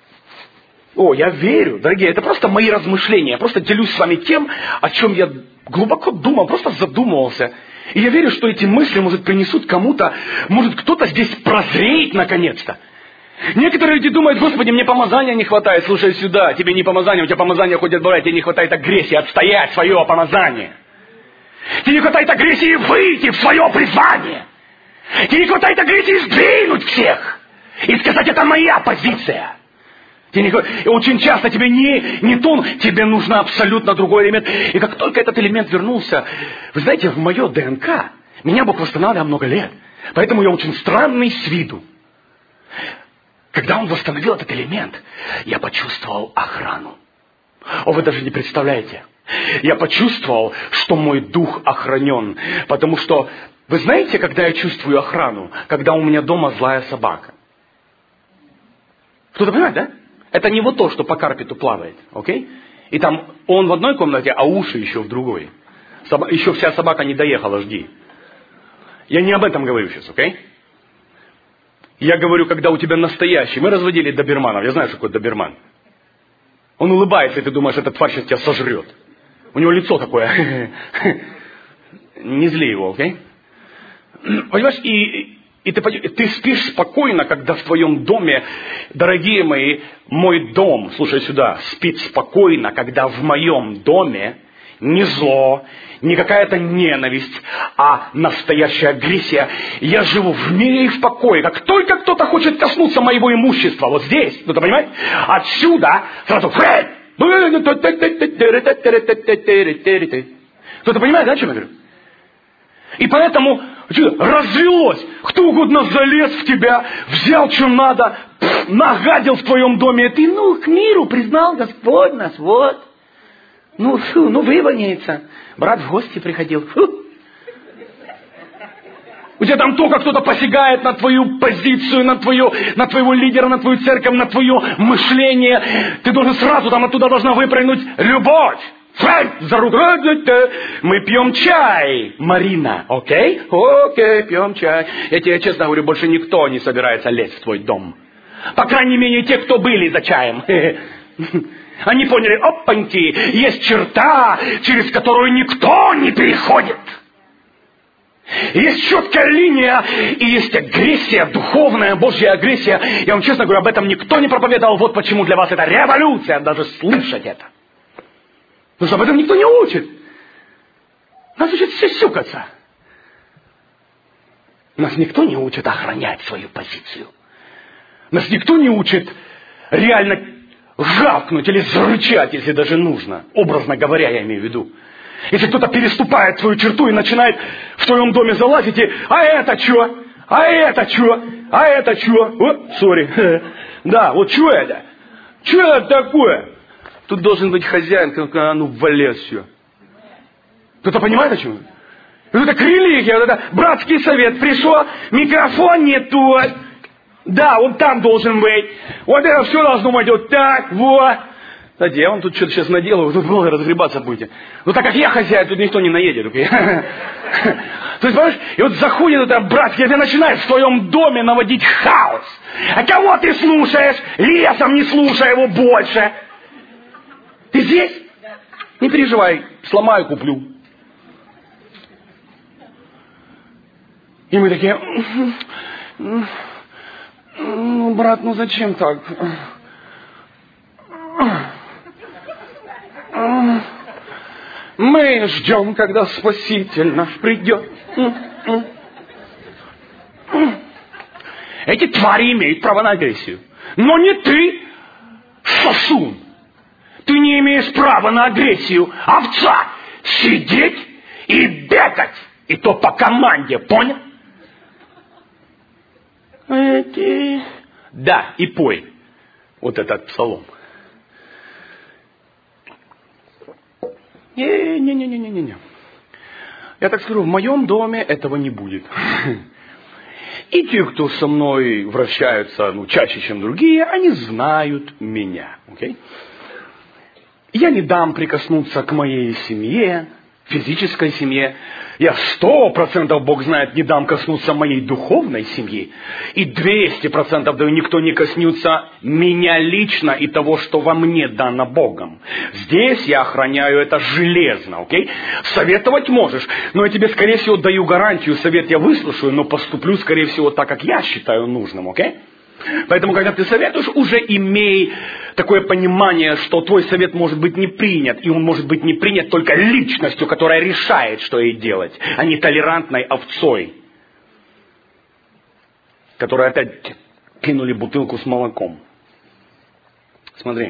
О, я верю, дорогие, это просто мои размышления. Я просто делюсь с вами тем, о чем я глубоко думал, просто задумывался. И я верю, что эти мысли, может, принесут кому-то, может, кто-то здесь прозреет наконец-то. Некоторые люди думают, Господи, мне помазания не хватает. Слушай сюда, тебе не помазание, у тебя помазание хоть отбавляет, тебе не хватает агрессии отстоять свое помазание. Тебе не хватает агрессии выйти в свое призвание. Тебе не хватает агрессии сдвинуть всех. И сказать, это моя позиция. Тебе не... И очень часто тебе не, не тон, тебе нужен абсолютно другой элемент. И как только этот элемент вернулся, вы знаете, в мое ДНК, меня Бог восстанавливал много лет. Поэтому я очень странный с виду. Когда Он восстановил этот элемент, я почувствовал охрану. О, вы даже не представляете. Я почувствовал, что мой дух охранен. Потому что, вы знаете, когда я чувствую охрану? Когда у меня дома злая собака. Кто-то понимает, да? Это не вот то, что по карпету плавает, окей? И там он в одной комнате, а уши еще в другой. Соба... Еще вся собака не доехала, жди. Я не об этом говорю сейчас, окей? Я говорю, когда у тебя настоящий. Мы разводили доберманов. Я знаю, что такое доберман. Он улыбается, и ты думаешь, этот тварь сейчас тебя сожрет. У него лицо такое. Не зли его, окей? Понимаешь, и... И ты, ты спишь спокойно, когда в твоем доме, дорогие мои, мой дом, слушай сюда, спит спокойно, когда в моем доме не зло, не какая-то ненависть, а настоящая агрессия. Я живу в мире и в покое. Как только кто-то хочет коснуться моего имущества, вот здесь, кто-то понимает, отсюда сразу... Кто-то понимает, да, о чем я говорю? И поэтому развелось. Кто угодно залез в тебя, взял, что надо, пфф, нагадил в твоем доме. И ты, ну, к миру признал Господь нас, вот. Ну, фу, ну, вывоняется. Брат в гости приходил. Фу. У тебя там только кто-то посягает на твою позицию, на, твою, на твоего лидера, на твою церковь, на твое мышление. Ты должен сразу, там оттуда должна выпрыгнуть любовь. За руку. Мы пьем чай, Марина. Окей? Окей, пьем чай. Я тебе честно говорю, больше никто не собирается лезть в твой дом. По крайней мере, те, кто были за чаем. Они поняли, опаньки, есть черта, через которую никто не переходит. Есть четкая линия, и есть агрессия, духовная, Божья агрессия. Я вам честно говорю, об этом никто не проповедовал. Вот почему для вас это революция, даже слышать это. Потому что об этом никто не учит. Нас учат сюсюкаться. Нас никто не учит охранять свою позицию. Нас никто не учит реально жавкнуть или зарычать, если даже нужно. Образно говоря, я имею в виду. Если кто-то переступает твою черту и начинает в твоем доме залазить, и а это что? А это что? А это что? О, сори. Да, вот что это? Что это такое? Тут должен быть хозяин, как а ну валез все. Кто-то понимает, о чем? Вот это к религии, вот это братский совет. Пришел, микрофон не тот. Да, он там должен быть. Вот это все должно быть вот так, вот. Кстати, я вам тут что-то сейчас наделаю, вы тут много разгребаться будете. Ну так как я хозяин, тут никто не наедет. Okay? То есть, понимаешь, и вот заходит это братья, и ты начинаешь в твоем доме наводить хаос. А кого ты слушаешь? Лесом не слушай его больше. Ты здесь? Не переживай, сломаю, куплю. И мы такие, ну, брат, ну зачем так? Мы ждем, когда Спаситель наш придет. Эти твари имеют право на агрессию. Но не ты, сосун. Ты не имеешь права на агрессию, овца. Сидеть и бегать. И то по команде, понял? Эти... Да, и пой. Вот этот псалом. Не-не-не-не-не-не. Я так скажу, в моем доме этого не будет. И те, кто со мной вращаются ну, чаще, чем другие, они знают меня. Okay? Я не дам прикоснуться к моей семье, физической семье. Я сто процентов, Бог знает, не дам коснуться моей духовной семьи. И двести процентов даю, никто не коснется меня лично и того, что во мне дано Богом. Здесь я охраняю это железно, окей? Советовать можешь, но я тебе, скорее всего, даю гарантию, совет я выслушаю, но поступлю, скорее всего, так, как я считаю нужным, окей? Поэтому, когда ты советуешь, уже имей такое понимание, что твой совет может быть не принят, и он может быть не принят только личностью, которая решает, что ей делать, а не толерантной овцой, которой опять кинули бутылку с молоком. Смотри.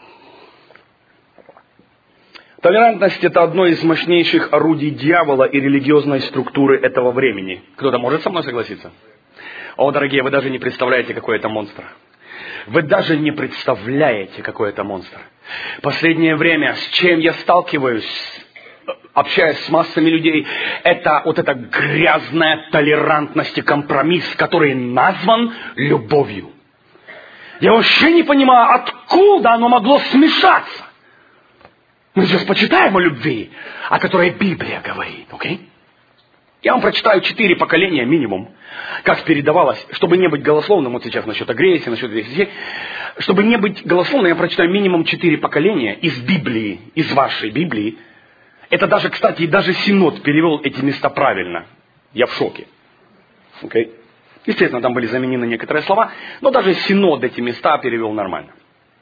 Толерантность – это одно из мощнейших орудий дьявола и религиозной структуры этого времени. Кто-то может со мной согласиться? О, дорогие, вы даже не представляете, какой это монстр. Вы даже не представляете, какой это монстр. Последнее время, с чем я сталкиваюсь, общаясь с массами людей, это вот эта грязная толерантность и компромисс, который назван любовью. Я вообще не понимаю, откуда оно могло смешаться. Мы сейчас почитаем о любви, о которой Библия говорит, окей? Okay? Я вам прочитаю четыре поколения минимум, как передавалось, чтобы не быть голословным, вот сейчас насчет агрессии, насчет агрессии, чтобы не быть голословным, я прочитаю минимум четыре поколения из Библии, из вашей Библии. Это даже, кстати, и даже Синод перевел эти места правильно. Я в шоке. Okay? Естественно, там были заменены некоторые слова, но даже Синод эти места перевел нормально.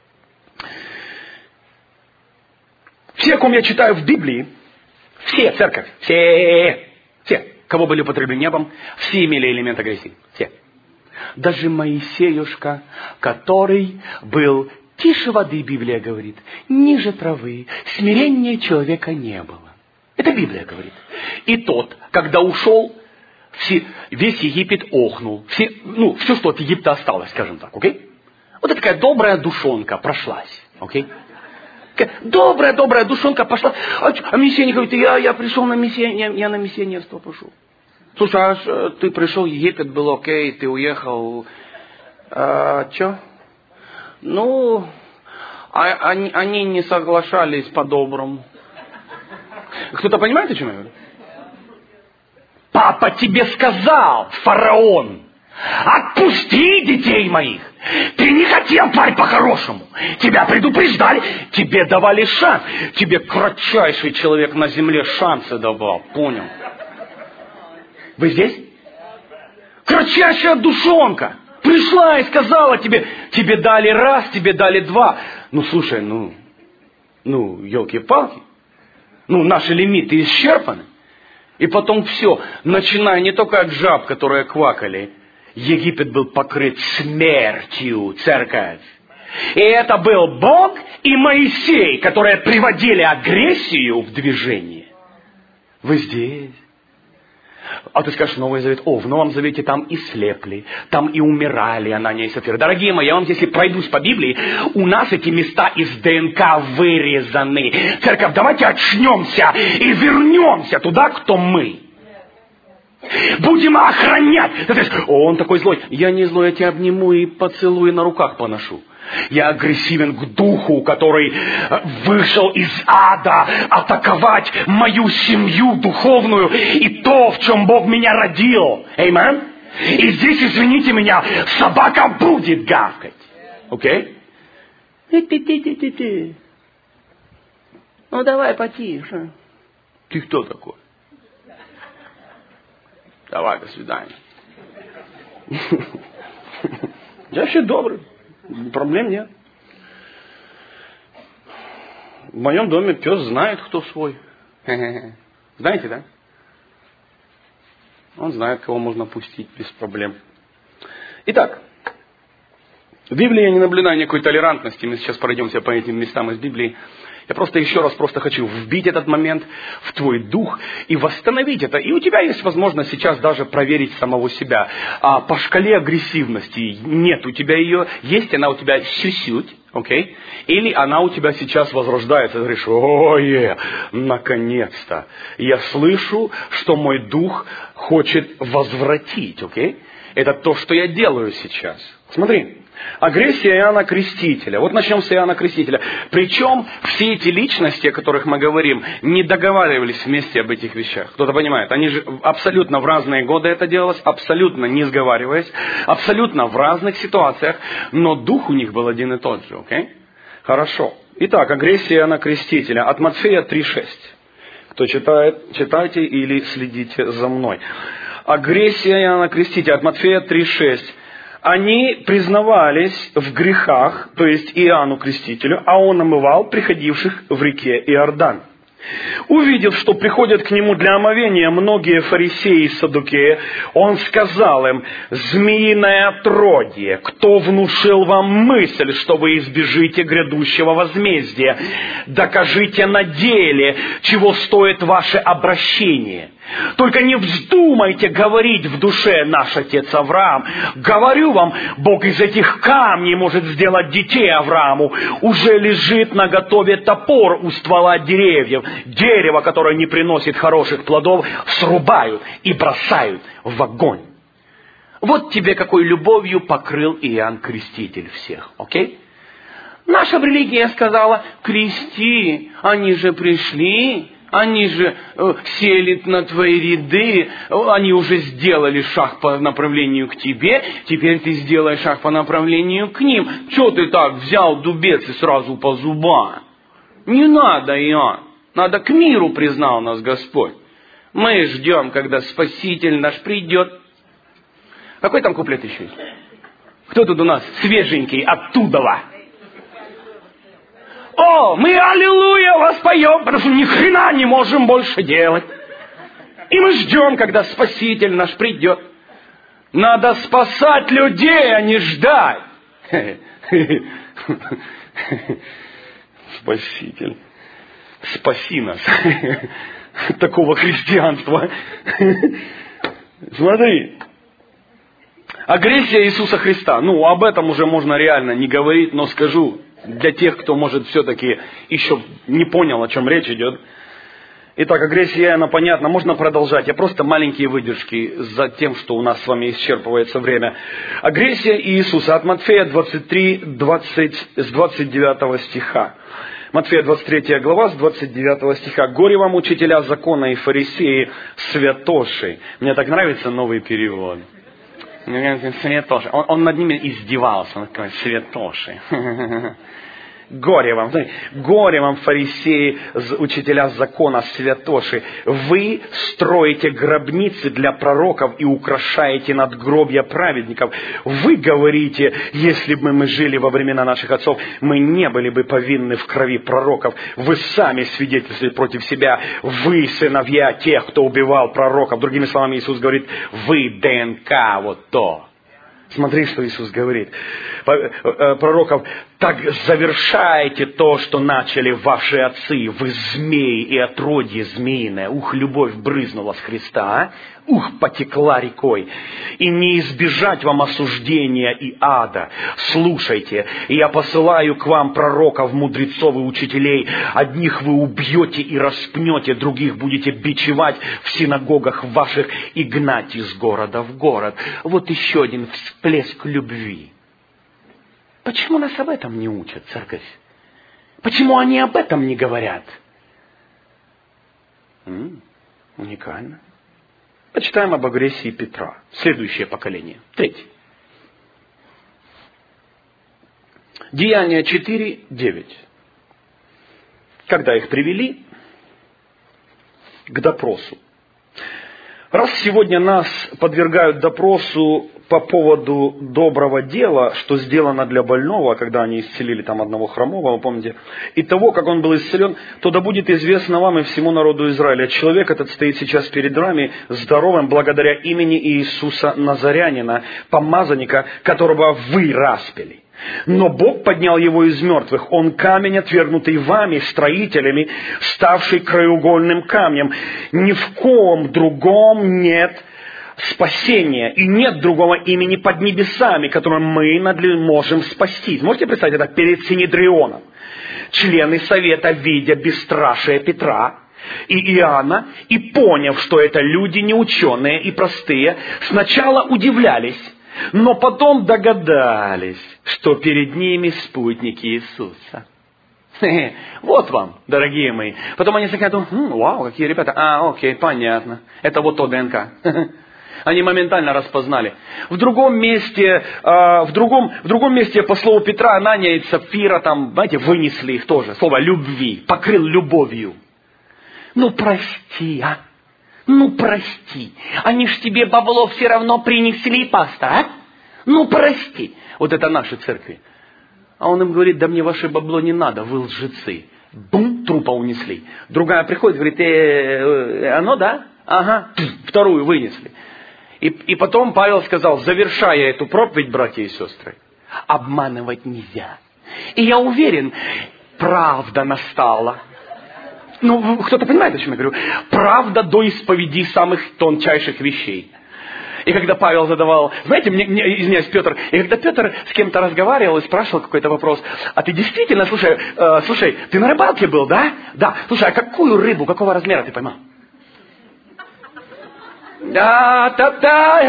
Все, о ком я читаю в Библии, все, церковь, все... Все, кого были употреблены небом, все имели элемент агрессии. Все. Даже Моисеюшка, который был тише воды, Библия говорит, ниже травы, смирения человека не было. Это Библия говорит. И тот, когда ушел, все, весь Египет охнул. Все, ну, все, что от Египта осталось, скажем так, окей? Вот это такая добрая душонка прошлась, окей? Добрая-добрая душонка пошла. А, а миссионер говорит, я, я пришел на миссионер, я на миссионерство пошел. Слушай, а ты пришел в Египет, был окей, ты уехал. А, что? Ну, а, они, они не соглашались по-доброму. Кто-то понимает, о чем я говорю? Папа тебе сказал, фараон, отпусти детей моих. Ты не хотел, парень, по-хорошему. Тебя предупреждали, тебе давали шанс. Тебе кратчайший человек на земле шансы давал, понял? Вы здесь? Кратчайшая душонка пришла и сказала тебе, тебе дали раз, тебе дали два. Ну, слушай, ну, ну, елки-палки. Ну, наши лимиты исчерпаны. И потом все, начиная не только от жаб, которые квакали, Египет был покрыт смертью, церковь. И это был Бог и Моисей, которые приводили агрессию в движение. Вы здесь? А ты скажешь, Новый Завет. О, в Новом Завете там и слепли, там и умирали Анания и Сапфира. Дорогие мои, я вам, если пройдусь по Библии, у нас эти места из ДНК вырезаны. Церковь, давайте очнемся и вернемся туда, кто мы. Будем охранять. Ты говоришь, о, он такой злой. Я не злой, я тебя обниму и поцелую, на руках поношу. Я агрессивен к духу, который вышел из ада атаковать мою семью духовную и то, в чем Бог меня родил. Аминь. И здесь, извините меня, собака будет гавкать. Окей? Okay? Ну давай потише. Ты кто такой? Давай, до свидания. Я вообще добрый. Проблем нет. В моем доме пес знает, кто свой. Знаете, да? Он знает, кого можно пустить без проблем. Итак, в Библии я не наблюдаю никакой толерантности. Мы сейчас пройдемся по этим местам из Библии. Я просто еще раз просто хочу вбить этот момент в твой дух и восстановить это. И у тебя есть возможность сейчас даже проверить самого себя. А по шкале агрессивности нет у тебя ее, есть она у тебя чуть-чуть, окей? Или она у тебя сейчас возрождается. Ты говоришь, ой, наконец-то. Я слышу, что мой дух хочет возвратить, окей? Это то, что я делаю сейчас. Смотри. Агрессия Иоанна Крестителя. Вот начнем с Иоанна Крестителя. Причем все эти личности, о которых мы говорим, не договаривались вместе об этих вещах. Кто-то понимает, они же абсолютно в разные годы это делалось, абсолютно не сговариваясь, абсолютно в разных ситуациях, но дух у них был один и тот же. Okay? Хорошо. Итак, агрессия Иоанна Крестителя. От Матфея три шесть. Кто читает, читайте или следите за мной. Агрессия Иоанна Крестителя. От Матфея три шесть. Они признавались в грехах, то есть Иоанну Крестителю, а он омывал приходивших в реке Иордан. Увидев, что приходят к нему для омовения многие фарисеи и саддукеи, он сказал им: «Змеиное отродье, кто внушил вам мысль, что вы избежите грядущего возмездия? Докажите на деле, чего стоит ваше обращение. Только не вздумайте говорить в душе: наш отец Авраам. Говорю вам, Бог из этих камней может сделать детей Аврааму. Уже лежит наготове топор у ствола деревьев. Дерево, которое не приносит хороших плодов, срубают и бросают в огонь». Вот тебе какой любовью покрыл Иоанн Креститель всех, окей? Наша религия сказала: крести, они же пришли. Они же э, сели на твои ряды, они уже сделали шаг по направлению к тебе, теперь ты сделай шаг по направлению к ним. Чего ты так взял дубец и сразу по зубам? Не надо, Иоанн, надо к миру, признал нас Господь. Мы ждем, когда Спаситель наш придет. Какой там куплет еще есть? Кто тут у нас свеженький оттуда? О, мы аллилуйя вас поем, потому что ни хрена не можем больше делать. И мы ждем, когда Спаситель наш придет. Надо спасать людей, а не ждать. Спаситель, спаси нас. Такого христианства. Смотри. Агрессия Иисуса Христа. Ну, об этом уже можно реально не говорить, но скажу для тех, кто, может, все-таки еще не понял, о чем речь идет. Итак, агрессия, она понятна, можно продолжать. Я просто маленькие выдержки за тем, что у нас с вами исчерпывается время. Агрессия Иисуса от Матфея двадцать три, двадцать, с двадцать девятого стиха. Матфея двадцать третья глава, с двадцать девятого стиха. «Горе вам, учителя закона и фарисеи, святоши». Мне так нравится новый перевод. Святоши. Он, он над ними издевался. Он такой: святоши. Горе вам, горе вам, фарисеи, учителя закона, святоши. Вы строите гробницы для пророков и украшаете надгробья праведников. Вы говорите: если бы мы жили во времена наших отцов, мы не были бы повинны в крови пророков. Вы сами свидетельствуете против себя. Вы сыновья тех, кто убивал пророков. Другими словами, Иисус говорит: вы ДНК, вот то. Смотри, что Иисус говорит. пророков, так завершайте то, что начали ваши отцы, вы змеи и отродье змеиное. Ух, любовь брызнула с Христа, а? Ух, потекла рекой. И не избежать вам осуждения и ада. Слушайте, я посылаю к вам пророков, мудрецов и учителей. Одних вы убьете и распнете, других будете бичевать в синагогах ваших и гнать из города в город. Вот еще один всплеск любви. Почему нас об этом не учат, церковь? Почему они об этом не говорят? М-м, уникально. Почитаем об агрессии Петра. Следующее поколение. Третье. Деяния четыре, девять. Когда их привели к допросу. Раз сегодня нас подвергают допросу по поводу доброго дела, что сделано для больного, когда они исцелили там одного хромого, вы помните, и того, как он был исцелен, то да будет известно вам и всему народу Израиля. Человек этот стоит сейчас перед вами здоровым благодаря имени Иисуса Назарянина, помазанника, которого вы распяли. Но Бог поднял его из мертвых. Он камень, отвергнутый вами, строителями, ставший краеугольным камнем. Ни в ком другом нет спасения. И нет другого имени под небесами, которым мы можем спастись. Можете представить это перед Синедрионом? Члены совета, видя бесстрашие Петра и Иоанна, и поняв, что это люди неученые и простые, сначала удивлялись, но потом догадались, что перед ними спутники Иисуса. Вот вам, дорогие мои. Потом они такие думают, хм, вау, какие ребята. А, окей, понятно. Это вот то ДНК. Они моментально распознали. В другом месте, в другом, в другом месте по слову Петра, Анания и Сапфира, там, знаете, вынесли их тоже. Слово любви, покрыл любовью. Ну, прости, а. Ну, прости. Они ж тебе бабло все равно принесли, пастор, а? Ну, прости. Вот это наши церкви. А он им говорит, да мне ваше бабло не надо, вы лжецы. Бум, трупа унесли. Другая приходит, говорит, э, оно, да? Ага, вторую вынесли. И, и потом Павел сказал, завершая эту проповедь, братья и сестры, обманывать нельзя. И я уверен, правда настала. Ну, кто-то понимает, о чем я говорю? Правда до исповеди самых тончайших вещей. И когда Павел задавал, знаете, мне, мне, извиняюсь, Петр, и когда Петр с кем-то разговаривал и спрашивал какой-то вопрос, а ты действительно, слушай, э, слушай, ты на рыбалке был, да? Да. Слушай, а какую рыбу, какого размера ты поймал? Да, та-та.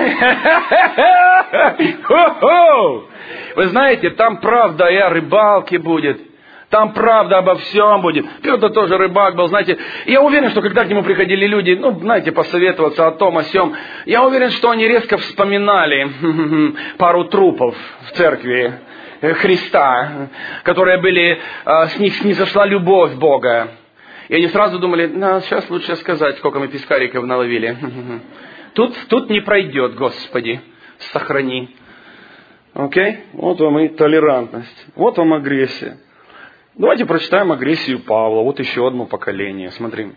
Вы знаете, там правда и о рыбалке будет. Там правда обо всем будет. Петр тоже рыбак был, знаете. Я уверен, что когда к нему приходили люди, ну, знаете, посоветоваться о том, о сём, я уверен, что они резко вспоминали пару трупов в церкви Христа, которые были, с них снизошла любовь Бога. И они сразу думали, ну, сейчас лучше сказать, сколько мы пескариков наловили. Тут, тут не пройдет, Господи, сохрани. Окей? Вот вам и толерантность. Вот вам агрессия. Давайте прочитаем агрессию Павла. Вот еще одно поколение. Смотри.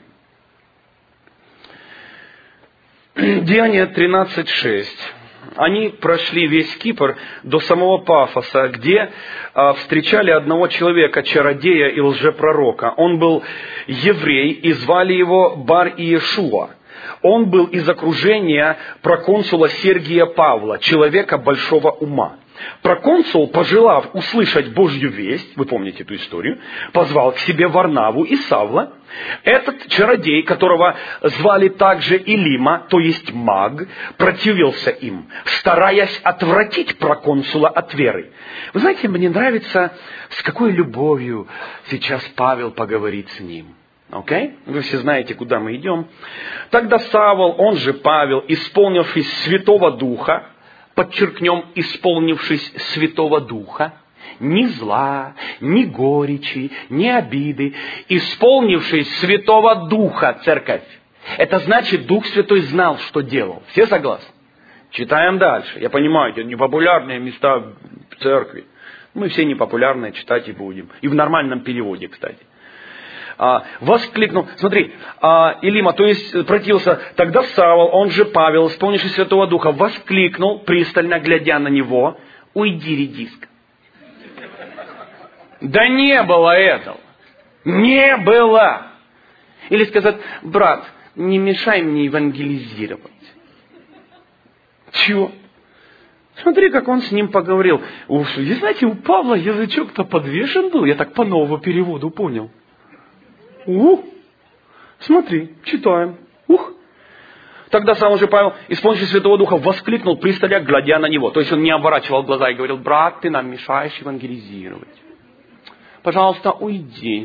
Деяния тринадцать шесть. Они прошли весь Кипр до самого Пафоса, где а, встречали одного человека, чародея и лжепророка. Он был еврей, и звали его Бар-Иешуа. Он был из окружения проконсула Сергия Павла, человека большого ума. Проконсул, пожелав услышать Божью весть, вы помните эту историю, позвал к себе Варнаву и Савла. Этот чародей, которого звали также Илима, то есть маг, противился им, стараясь отвратить проконсула от веры. Вы знаете, мне нравится, с какой любовью сейчас Павел поговорит с ним. Окей? Okay? Вы все знаете, куда мы идем. Тогда Савл, он же Павел, исполнившись Святого Духа, подчеркнем, исполнившись Святого Духа, ни зла, ни горечи, ни обиды, исполнившись Святого Духа, церковь. Это значит, Дух Святой знал, что делал. Все согласны? Читаем дальше. Я понимаю, это непопулярные места в церкви. Мы все непопулярные читать и будем. И в нормальном переводе, кстати. А, воскликнул, смотри, а, Илима, то есть противился, тогда Савл, он же Павел, исполнивший Святого Духа, воскликнул, пристально глядя на него, уйди, редиска. Да не было этого. Не было. Или сказать: брат, не мешай мне евангелизировать. Чего? Смотри, как он с ним поговорил. Уж, вы знаете, у Павла язычок-то подвешен был. Я так по новому переводу понял. Ух! Смотри, читаем. Ух! Тогда сам уже Павел, исполнивший Святого Духа, воскликнул, пристально глядя на него. То есть он не оборачивал глаза и говорил: брат, ты нам мешаешь евангелизировать. Пожалуйста, уйди.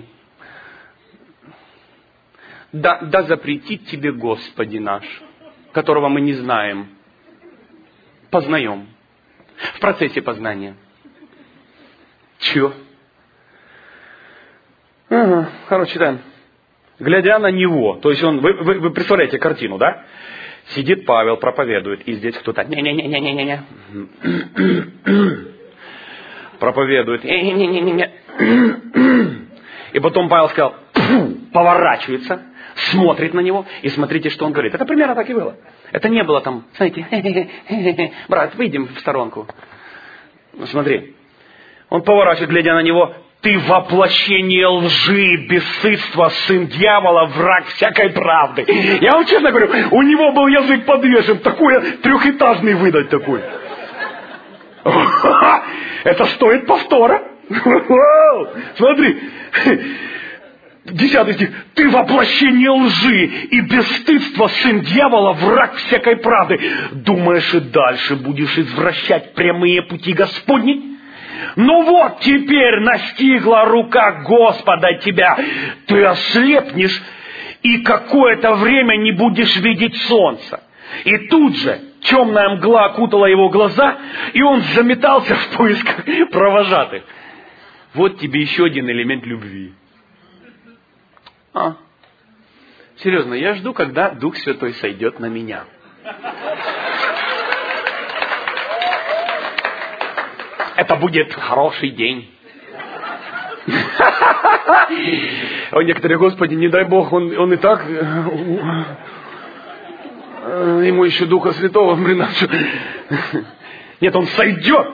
Да, да запретит тебе Господи наш, которого мы не знаем. Познаем. В процессе познания. Чего? Ага, хорошо, читаем. Глядя на него, то есть он, вы, вы, вы представляете картину, да? Сидит Павел, проповедует, и здесь кто-то не-не-не-не-не-не. Проповедует. Не-не-не-не-не. И потом Павел сказал, поворачивается, смотрит на него, и смотрите, что он говорит. Это примерно так и было. Это не было там, знаете, брат, выйдем в сторонку. Ну, смотри. Он поворачивает, глядя на него: ты воплощение лжи, бесстыдства, сын дьявола, враг всякой правды. Я вам честно говорю, у него был язык подвешен, такой трехэтажный выдать такой. Это стоит повтора. Смотри. Десятый стих. Ты воплощение лжи и бесстыдства, сын дьявола, враг всякой правды. Думаешь, и дальше будешь извращать прямые пути Господни? Ну вот теперь настигла рука Господа тебя. Ты ослепнешь и какое-то время не будешь видеть солнца. И тут же темная мгла окутала его глаза, и он заметался в поисках провожатых. Вот тебе еще один элемент любви. А, серьезно, я жду, когда Дух Святой сойдет на меня. Это будет хороший день. А некоторые, Господи, не дай Бог, он, он и так, ему еще Духа Святого приношу. Нет, он сойдет.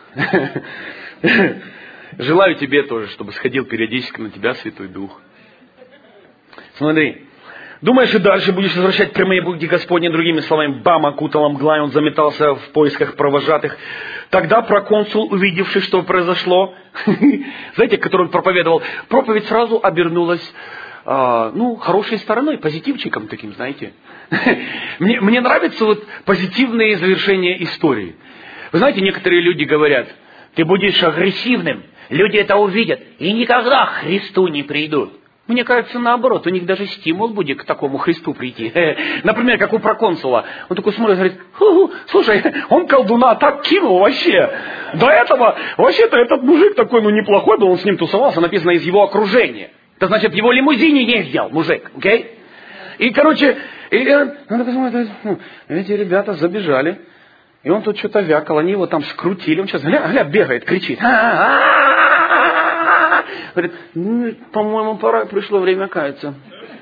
Желаю тебе тоже, чтобы сходил периодически на тебя Святой Дух. Смотри. Думаешь, и дальше будешь возвращать прямые пути Господни, другими словами, бам, окутала мгла, и он заметался в поисках провожатых. Тогда проконсул, увидевший, что произошло, знаете, который он проповедовал, проповедь сразу обернулась, э, ну, хорошей стороной, позитивчиком таким, знаете. мне, мне нравятся вот позитивные завершения истории. Вы знаете, некоторые люди говорят: ты будешь агрессивным, люди это увидят и никогда к Христу не придут. Мне кажется, наоборот, у них даже стимул будет к такому Христу прийти. Например, как у проконсула. Он такой смотрит и говорит: ху-ху, слушай, он колдуна так кинул вообще. До этого, вообще-то этот мужик такой, ну, неплохой был, он с ним тусовался, написано, из его окружения. Это значит, в его лимузине ездил мужик, окей? Okay? И, короче, и, он посмотрит, эти ребята забежали, и он тут что-то вякал, они его там скрутили, он сейчас, гля, гля, бегает, кричит. Говорит: ну, по-моему, пора, пришло время каяться.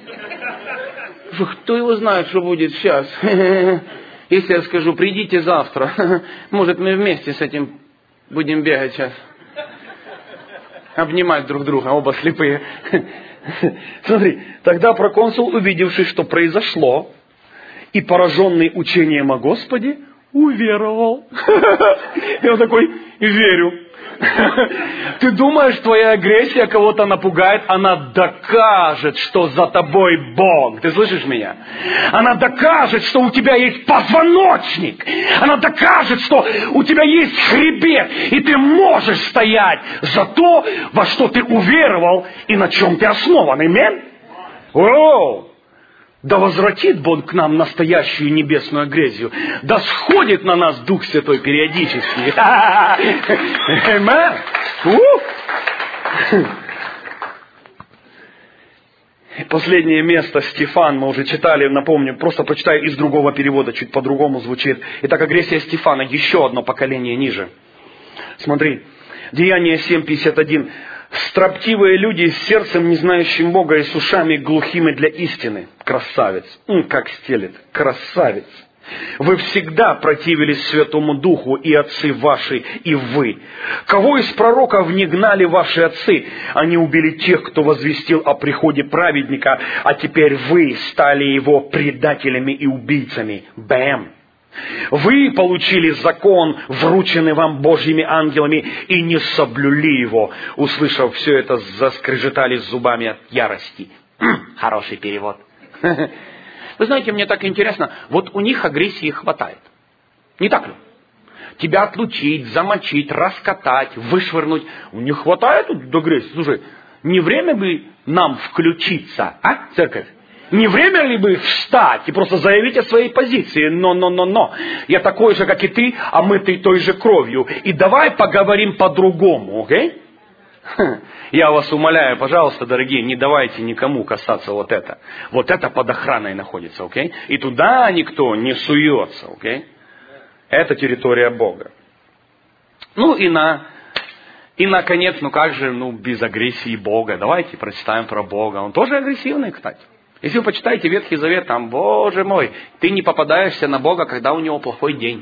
Кто его знает, что будет сейчас? Если я скажу: придите завтра, может, мы вместе с этим будем бегать сейчас. Обнимать друг друга, оба слепые. Смотри, тогда проконсул, увидевший, что произошло, и пораженный учением о Господе, уверовал. И он такой: верю. Ты думаешь, твоя агрессия кого-то напугает? Она докажет, что за тобой Бог. Ты слышишь меня? Она докажет, что у тебя есть позвоночник. Она докажет, что у тебя есть хребет. И ты можешь стоять за то, во что ты уверовал и на чем ты основан. Аминь? О! Да возвратит Бог к нам настоящую небесную агрессию. Да сходит на нас Дух Святой периодически. Последнее место, Стефан, мы уже читали, напомню, просто прочитаю из другого перевода, чуть по-другому звучит. Итак, агрессия Стефана, еще одно поколение ниже. Смотри, Деяние семь пятьдесят один. Строптивые люди с сердцем, не знающим Бога, и с ушами глухими для истины. Красавец. М, как стелет. Красавец. Вы всегда противились Святому Духу, и отцы ваши, и вы. Кого из пророков не гнали ваши отцы? Они убили тех, кто возвестил о приходе праведника, а теперь вы стали его предателями и убийцами. Бэм! Вы получили закон, врученный вам Божьими ангелами, и не соблюли его. Услышав все это, заскрежетали зубами от ярости. Хороший перевод. Вы знаете, мне так интересно, вот у них агрессии хватает. Не так ли? Тебя отлучить, замочить, раскатать, вышвырнуть. У них хватает тут агрессии. Слушай, не время бы нам включиться, а, церковь? Не время ли бы встать и просто заявить о своей позиции? Но-но-но-но. Я такой же, как и ты, а мы ты той же кровью. И давай поговорим по-другому, окей? Я вас умоляю, пожалуйста, дорогие, не давайте никому касаться вот это. Вот это под охраной находится, окей? И туда никто не суется, окей? Это территория Бога. Ну и на, и наконец, ну как же, ну без агрессии Бога. Давайте прочитаем про Бога. Он тоже агрессивный, кстати. Если вы почитаете Ветхий Завет, там, Боже мой, ты не попадаешься на Бога, когда у него плохой день.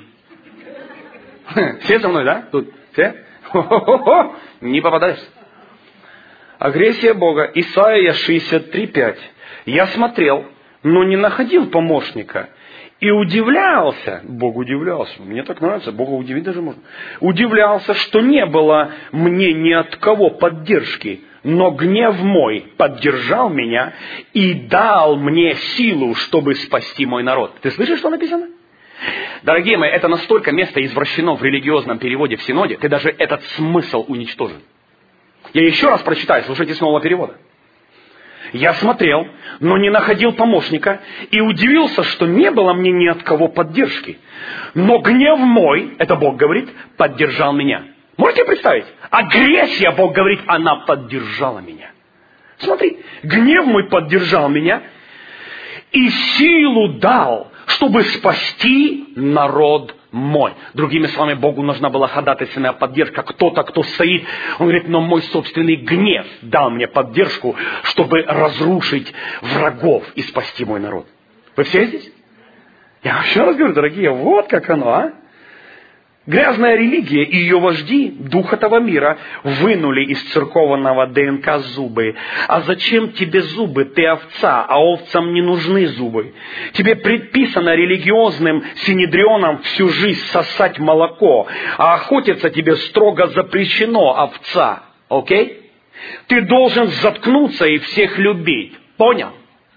Все со мной, да? Тут все? Хо-хо-хо-хо. Не попадаешься. Агрессия Бога. Исайя шестьдесят три пять. Я смотрел, но не находил помощника. И удивлялся. Бог удивлялся. Мне так нравится. Бога удивить даже можно. Удивлялся, что не было мне ни от кого поддержки. Но гнев мой поддержал меня и дал мне силу, чтобы спасти мой народ. Ты слышишь, что написано? Дорогие мои, это настолько место извращено в религиозном переводе в Синоде, ты даже этот смысл уничтожен. Я еще раз прочитаю, слушайте с нового перевода. Я смотрел, но не находил помощника, и удивился, что не было мне ни от кого поддержки. Но гнев мой, это Бог говорит, поддержал меня. Можете представить? Агрессия, Бог говорит, она поддержала меня. Смотри, гнев мой поддержал меня, и силу дал, чтобы спасти народ мой. Другими словами, Богу нужна была ходатайственная поддержка. Кто-то, кто стоит, он говорит, но мой собственный гнев дал мне поддержку, чтобы разрушить врагов и спасти мой народ. Вы все здесь? Я еще раз говорю, дорогие, вот как оно, а? Грязная религия и ее вожди, дух этого мира, вынули из церковного ДНК зубы. А зачем тебе зубы? Ты овца, а овцам не нужны зубы. Тебе предписано религиозным синедрионам всю жизнь сосать молоко, а охотиться тебе строго запрещено, овца. Окей? Ты должен заткнуться и всех любить. Понял?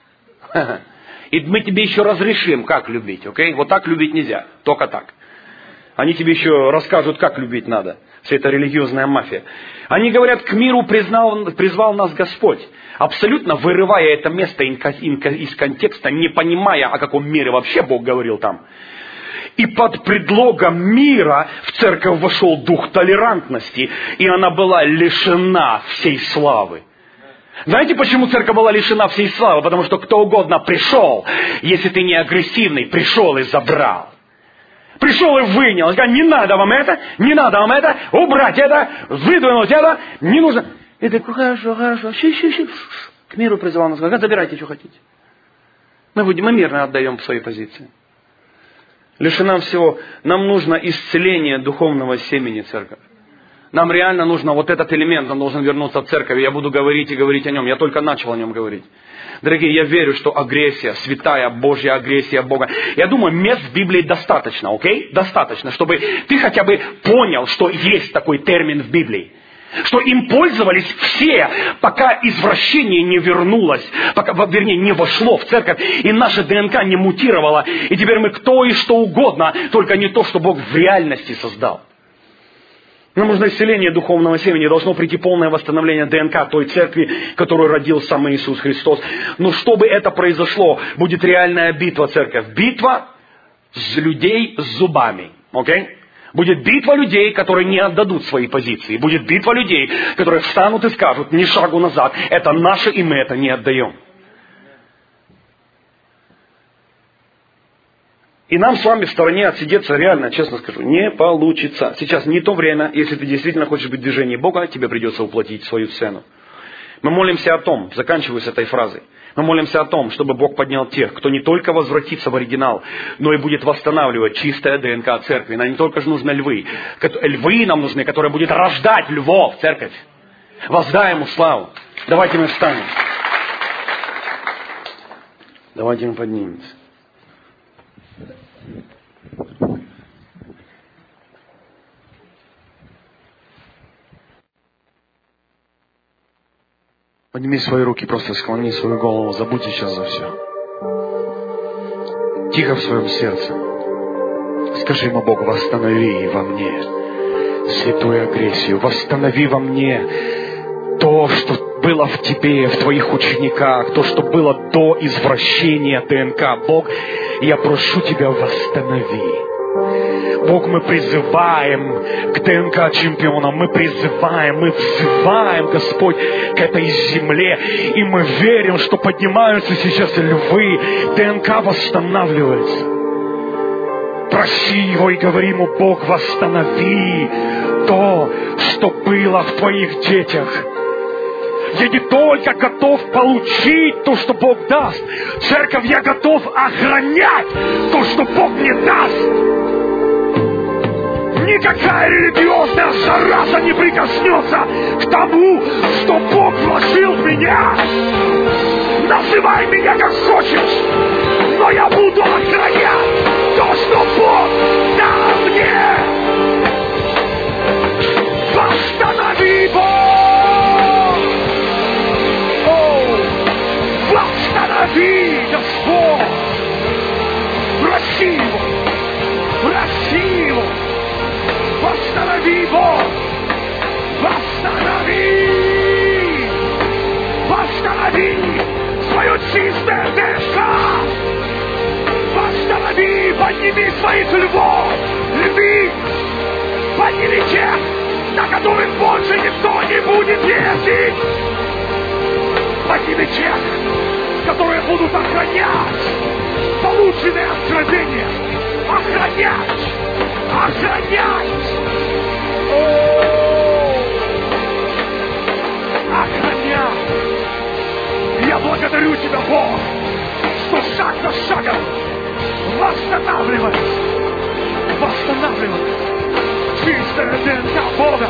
И мы тебе еще разрешим, как любить, окей? Вот так любить нельзя, только так. Они тебе еще расскажут, как любить надо. Вся эта религиозная мафия. Они говорят, к миру признал, призвал нас Господь. Абсолютно вырывая это место из контекста, не понимая, о каком мире вообще Бог говорил там. И под предлогом мира в церковь вошел дух толерантности, и она была лишена всей славы. Знаете, почему церковь была лишена всей славы? Потому что кто угодно пришел, если ты не агрессивный, пришел и забрал. Пришел и вынял. Сказал, не надо вам это, не надо вам это, убрать это, выдвинуть это, не нужно. И ты, хорошо, хорошо, щи, щи, щи. К миру призывал нас, сказал, забирайте, что хотите. Мы, будем, мы мирно отдаем свои позиции. Лишена всего. Нам нужно исцеление духовного семени, церковь. Нам реально нужно вот этот элемент, он должен вернуться в церковь. Я буду говорить и говорить о нем. Я только начал о нем говорить. Дорогие, я верю, что агрессия, святая Божья агрессия Бога. Я думаю, мест в Библии достаточно, окей? Достаточно, чтобы ты хотя бы понял, что есть такой термин в Библии. Что им пользовались все, пока извращение не вернулось, пока, вернее, не вошло в церковь, и наша ДНК не мутировала. И теперь мы кто и что угодно, только не то, что Бог в реальности создал. Нам нужно исцеление духовного семени, должно прийти полное восстановление ДНК той церкви, которую родил сам Иисус Христос. Но чтобы это произошло, будет реальная битва, церковь. Битва с людей с зубами. Окей? Будет битва людей, которые не отдадут свои позиции. Будет битва людей, которые встанут и скажут, ни шагу назад, это наше, и мы это не отдаем. И нам с вами в стороне отсидеться реально, честно скажу, не получится. Сейчас не то время, если ты действительно хочешь быть в движении Бога, тебе придется уплатить свою цену. Мы молимся о том, заканчиваю с этой фразой, Мы молимся о том, чтобы Бог поднял тех, кто не только возвратится в оригинал, но и будет восстанавливать чистое ДНК церкви. Нам не только же нужны львы. Львы нам нужны, которые будут рождать львов, церковь. Воздай ему славу. Давайте мы встанем. Давайте мы поднимемся. Подними свои руки, просто склони свою голову, забудь сейчас за все. Тихо в своем сердце. Скажи ему: Бог, восстанови во мне святую агрессию, восстанови во мне то, что было в тебе, в твоих учениках, то, что было до извращения ДНК. Бог, я прошу тебя, восстанови. Бог, мы призываем к ДНК чемпионам, мы призываем, мы взываем, Господь, к этой земле, и мы верим, что поднимаются сейчас львы, ДНК восстанавливается. Проси Его и говори Ему: Бог, восстанови то, что было в Твоих детях. Я не только готов получить то, что Бог даст. Церковь, я готов охранять то, что Бог мне даст. Никакая религиозная зараза не прикоснется к тому, что Бог вложил в меня. Называй меня как хочешь, но я буду охранять то, что Бог дал мне. Восстанови, Бог! О, восстанови, Господь! Проси Его! Проси Его! Восстанови, Бог! Восстанови! Восстанови свое чистое ДНК! Восстанови, подними своих львов! Льви! Подними тех, на которых больше никто не будет ездить! Подними тех, которые будут охранять полученные откровения! Охранять! Охранять! О-о-о! Охранять! Я благодарю Тебя, Бог, что шаг за шагом восстанавливать, восстанавливать чистая ДНК Бога.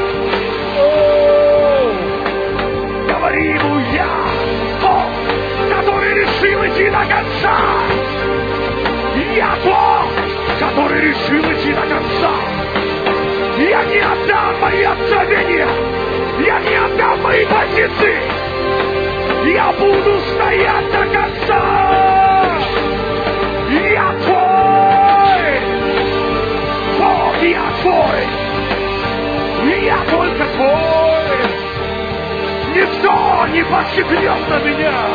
О-о-о! Говори Ему: я Бог, который решил идти до конца. Я Бог, который решил идти до конца. Я не отдам мои откровения. Я не отдам мои позиции. Я буду стоять до конца. Я Твой. Бог, я Твой. Я только Твой. Никто не посягнет на меня.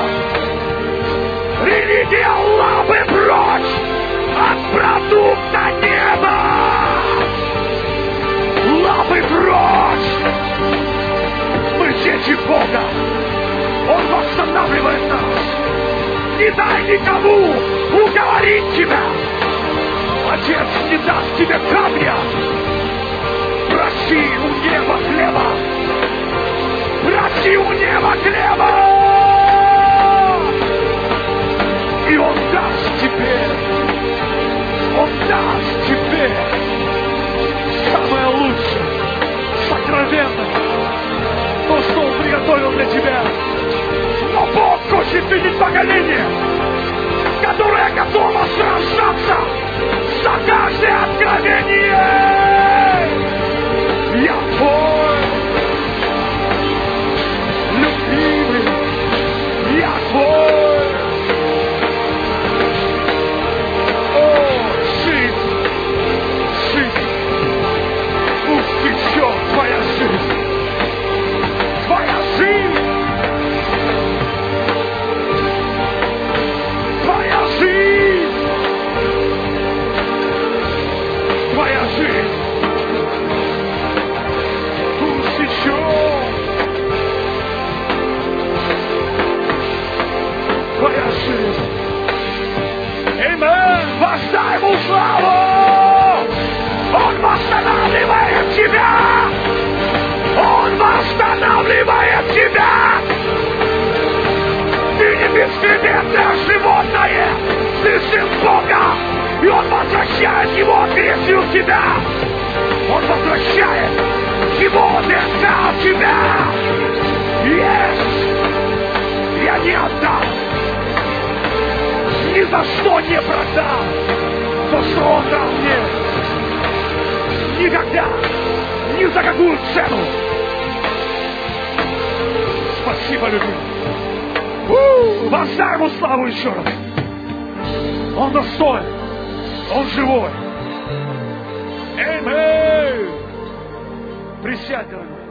Религия лапы прочь от продукта неба! Лапы прочь! Мы дети Бога! Он восстанавливает нас! Не дай никому уговорить тебя! Отец не даст тебе камня! Проси у неба хлеба! Проси у неба хлеба! И Он даст тебе! Он даст тебе самое лучшее, сокровенное, то, что Он приготовил для тебя. Но Бог хочет видеть поколение, которое готово сражаться за каждое откровение. Я Твой, любимый, я Твой. Твоя жизнь! Твоя жизнь! Твоя жизнь! Твоя жизнь! И Он возвращает его агрессию в тебя. Он возвращает его дыха в тебя. Есть! Я не отдам. Ни за что не продам то, что Он дал мне. Никогда. Ни за какую цену. Спасибо, любимый. Воздай Ему славу еще раз. Он достоин. Он живой. Аминь. Присядь, дорогой.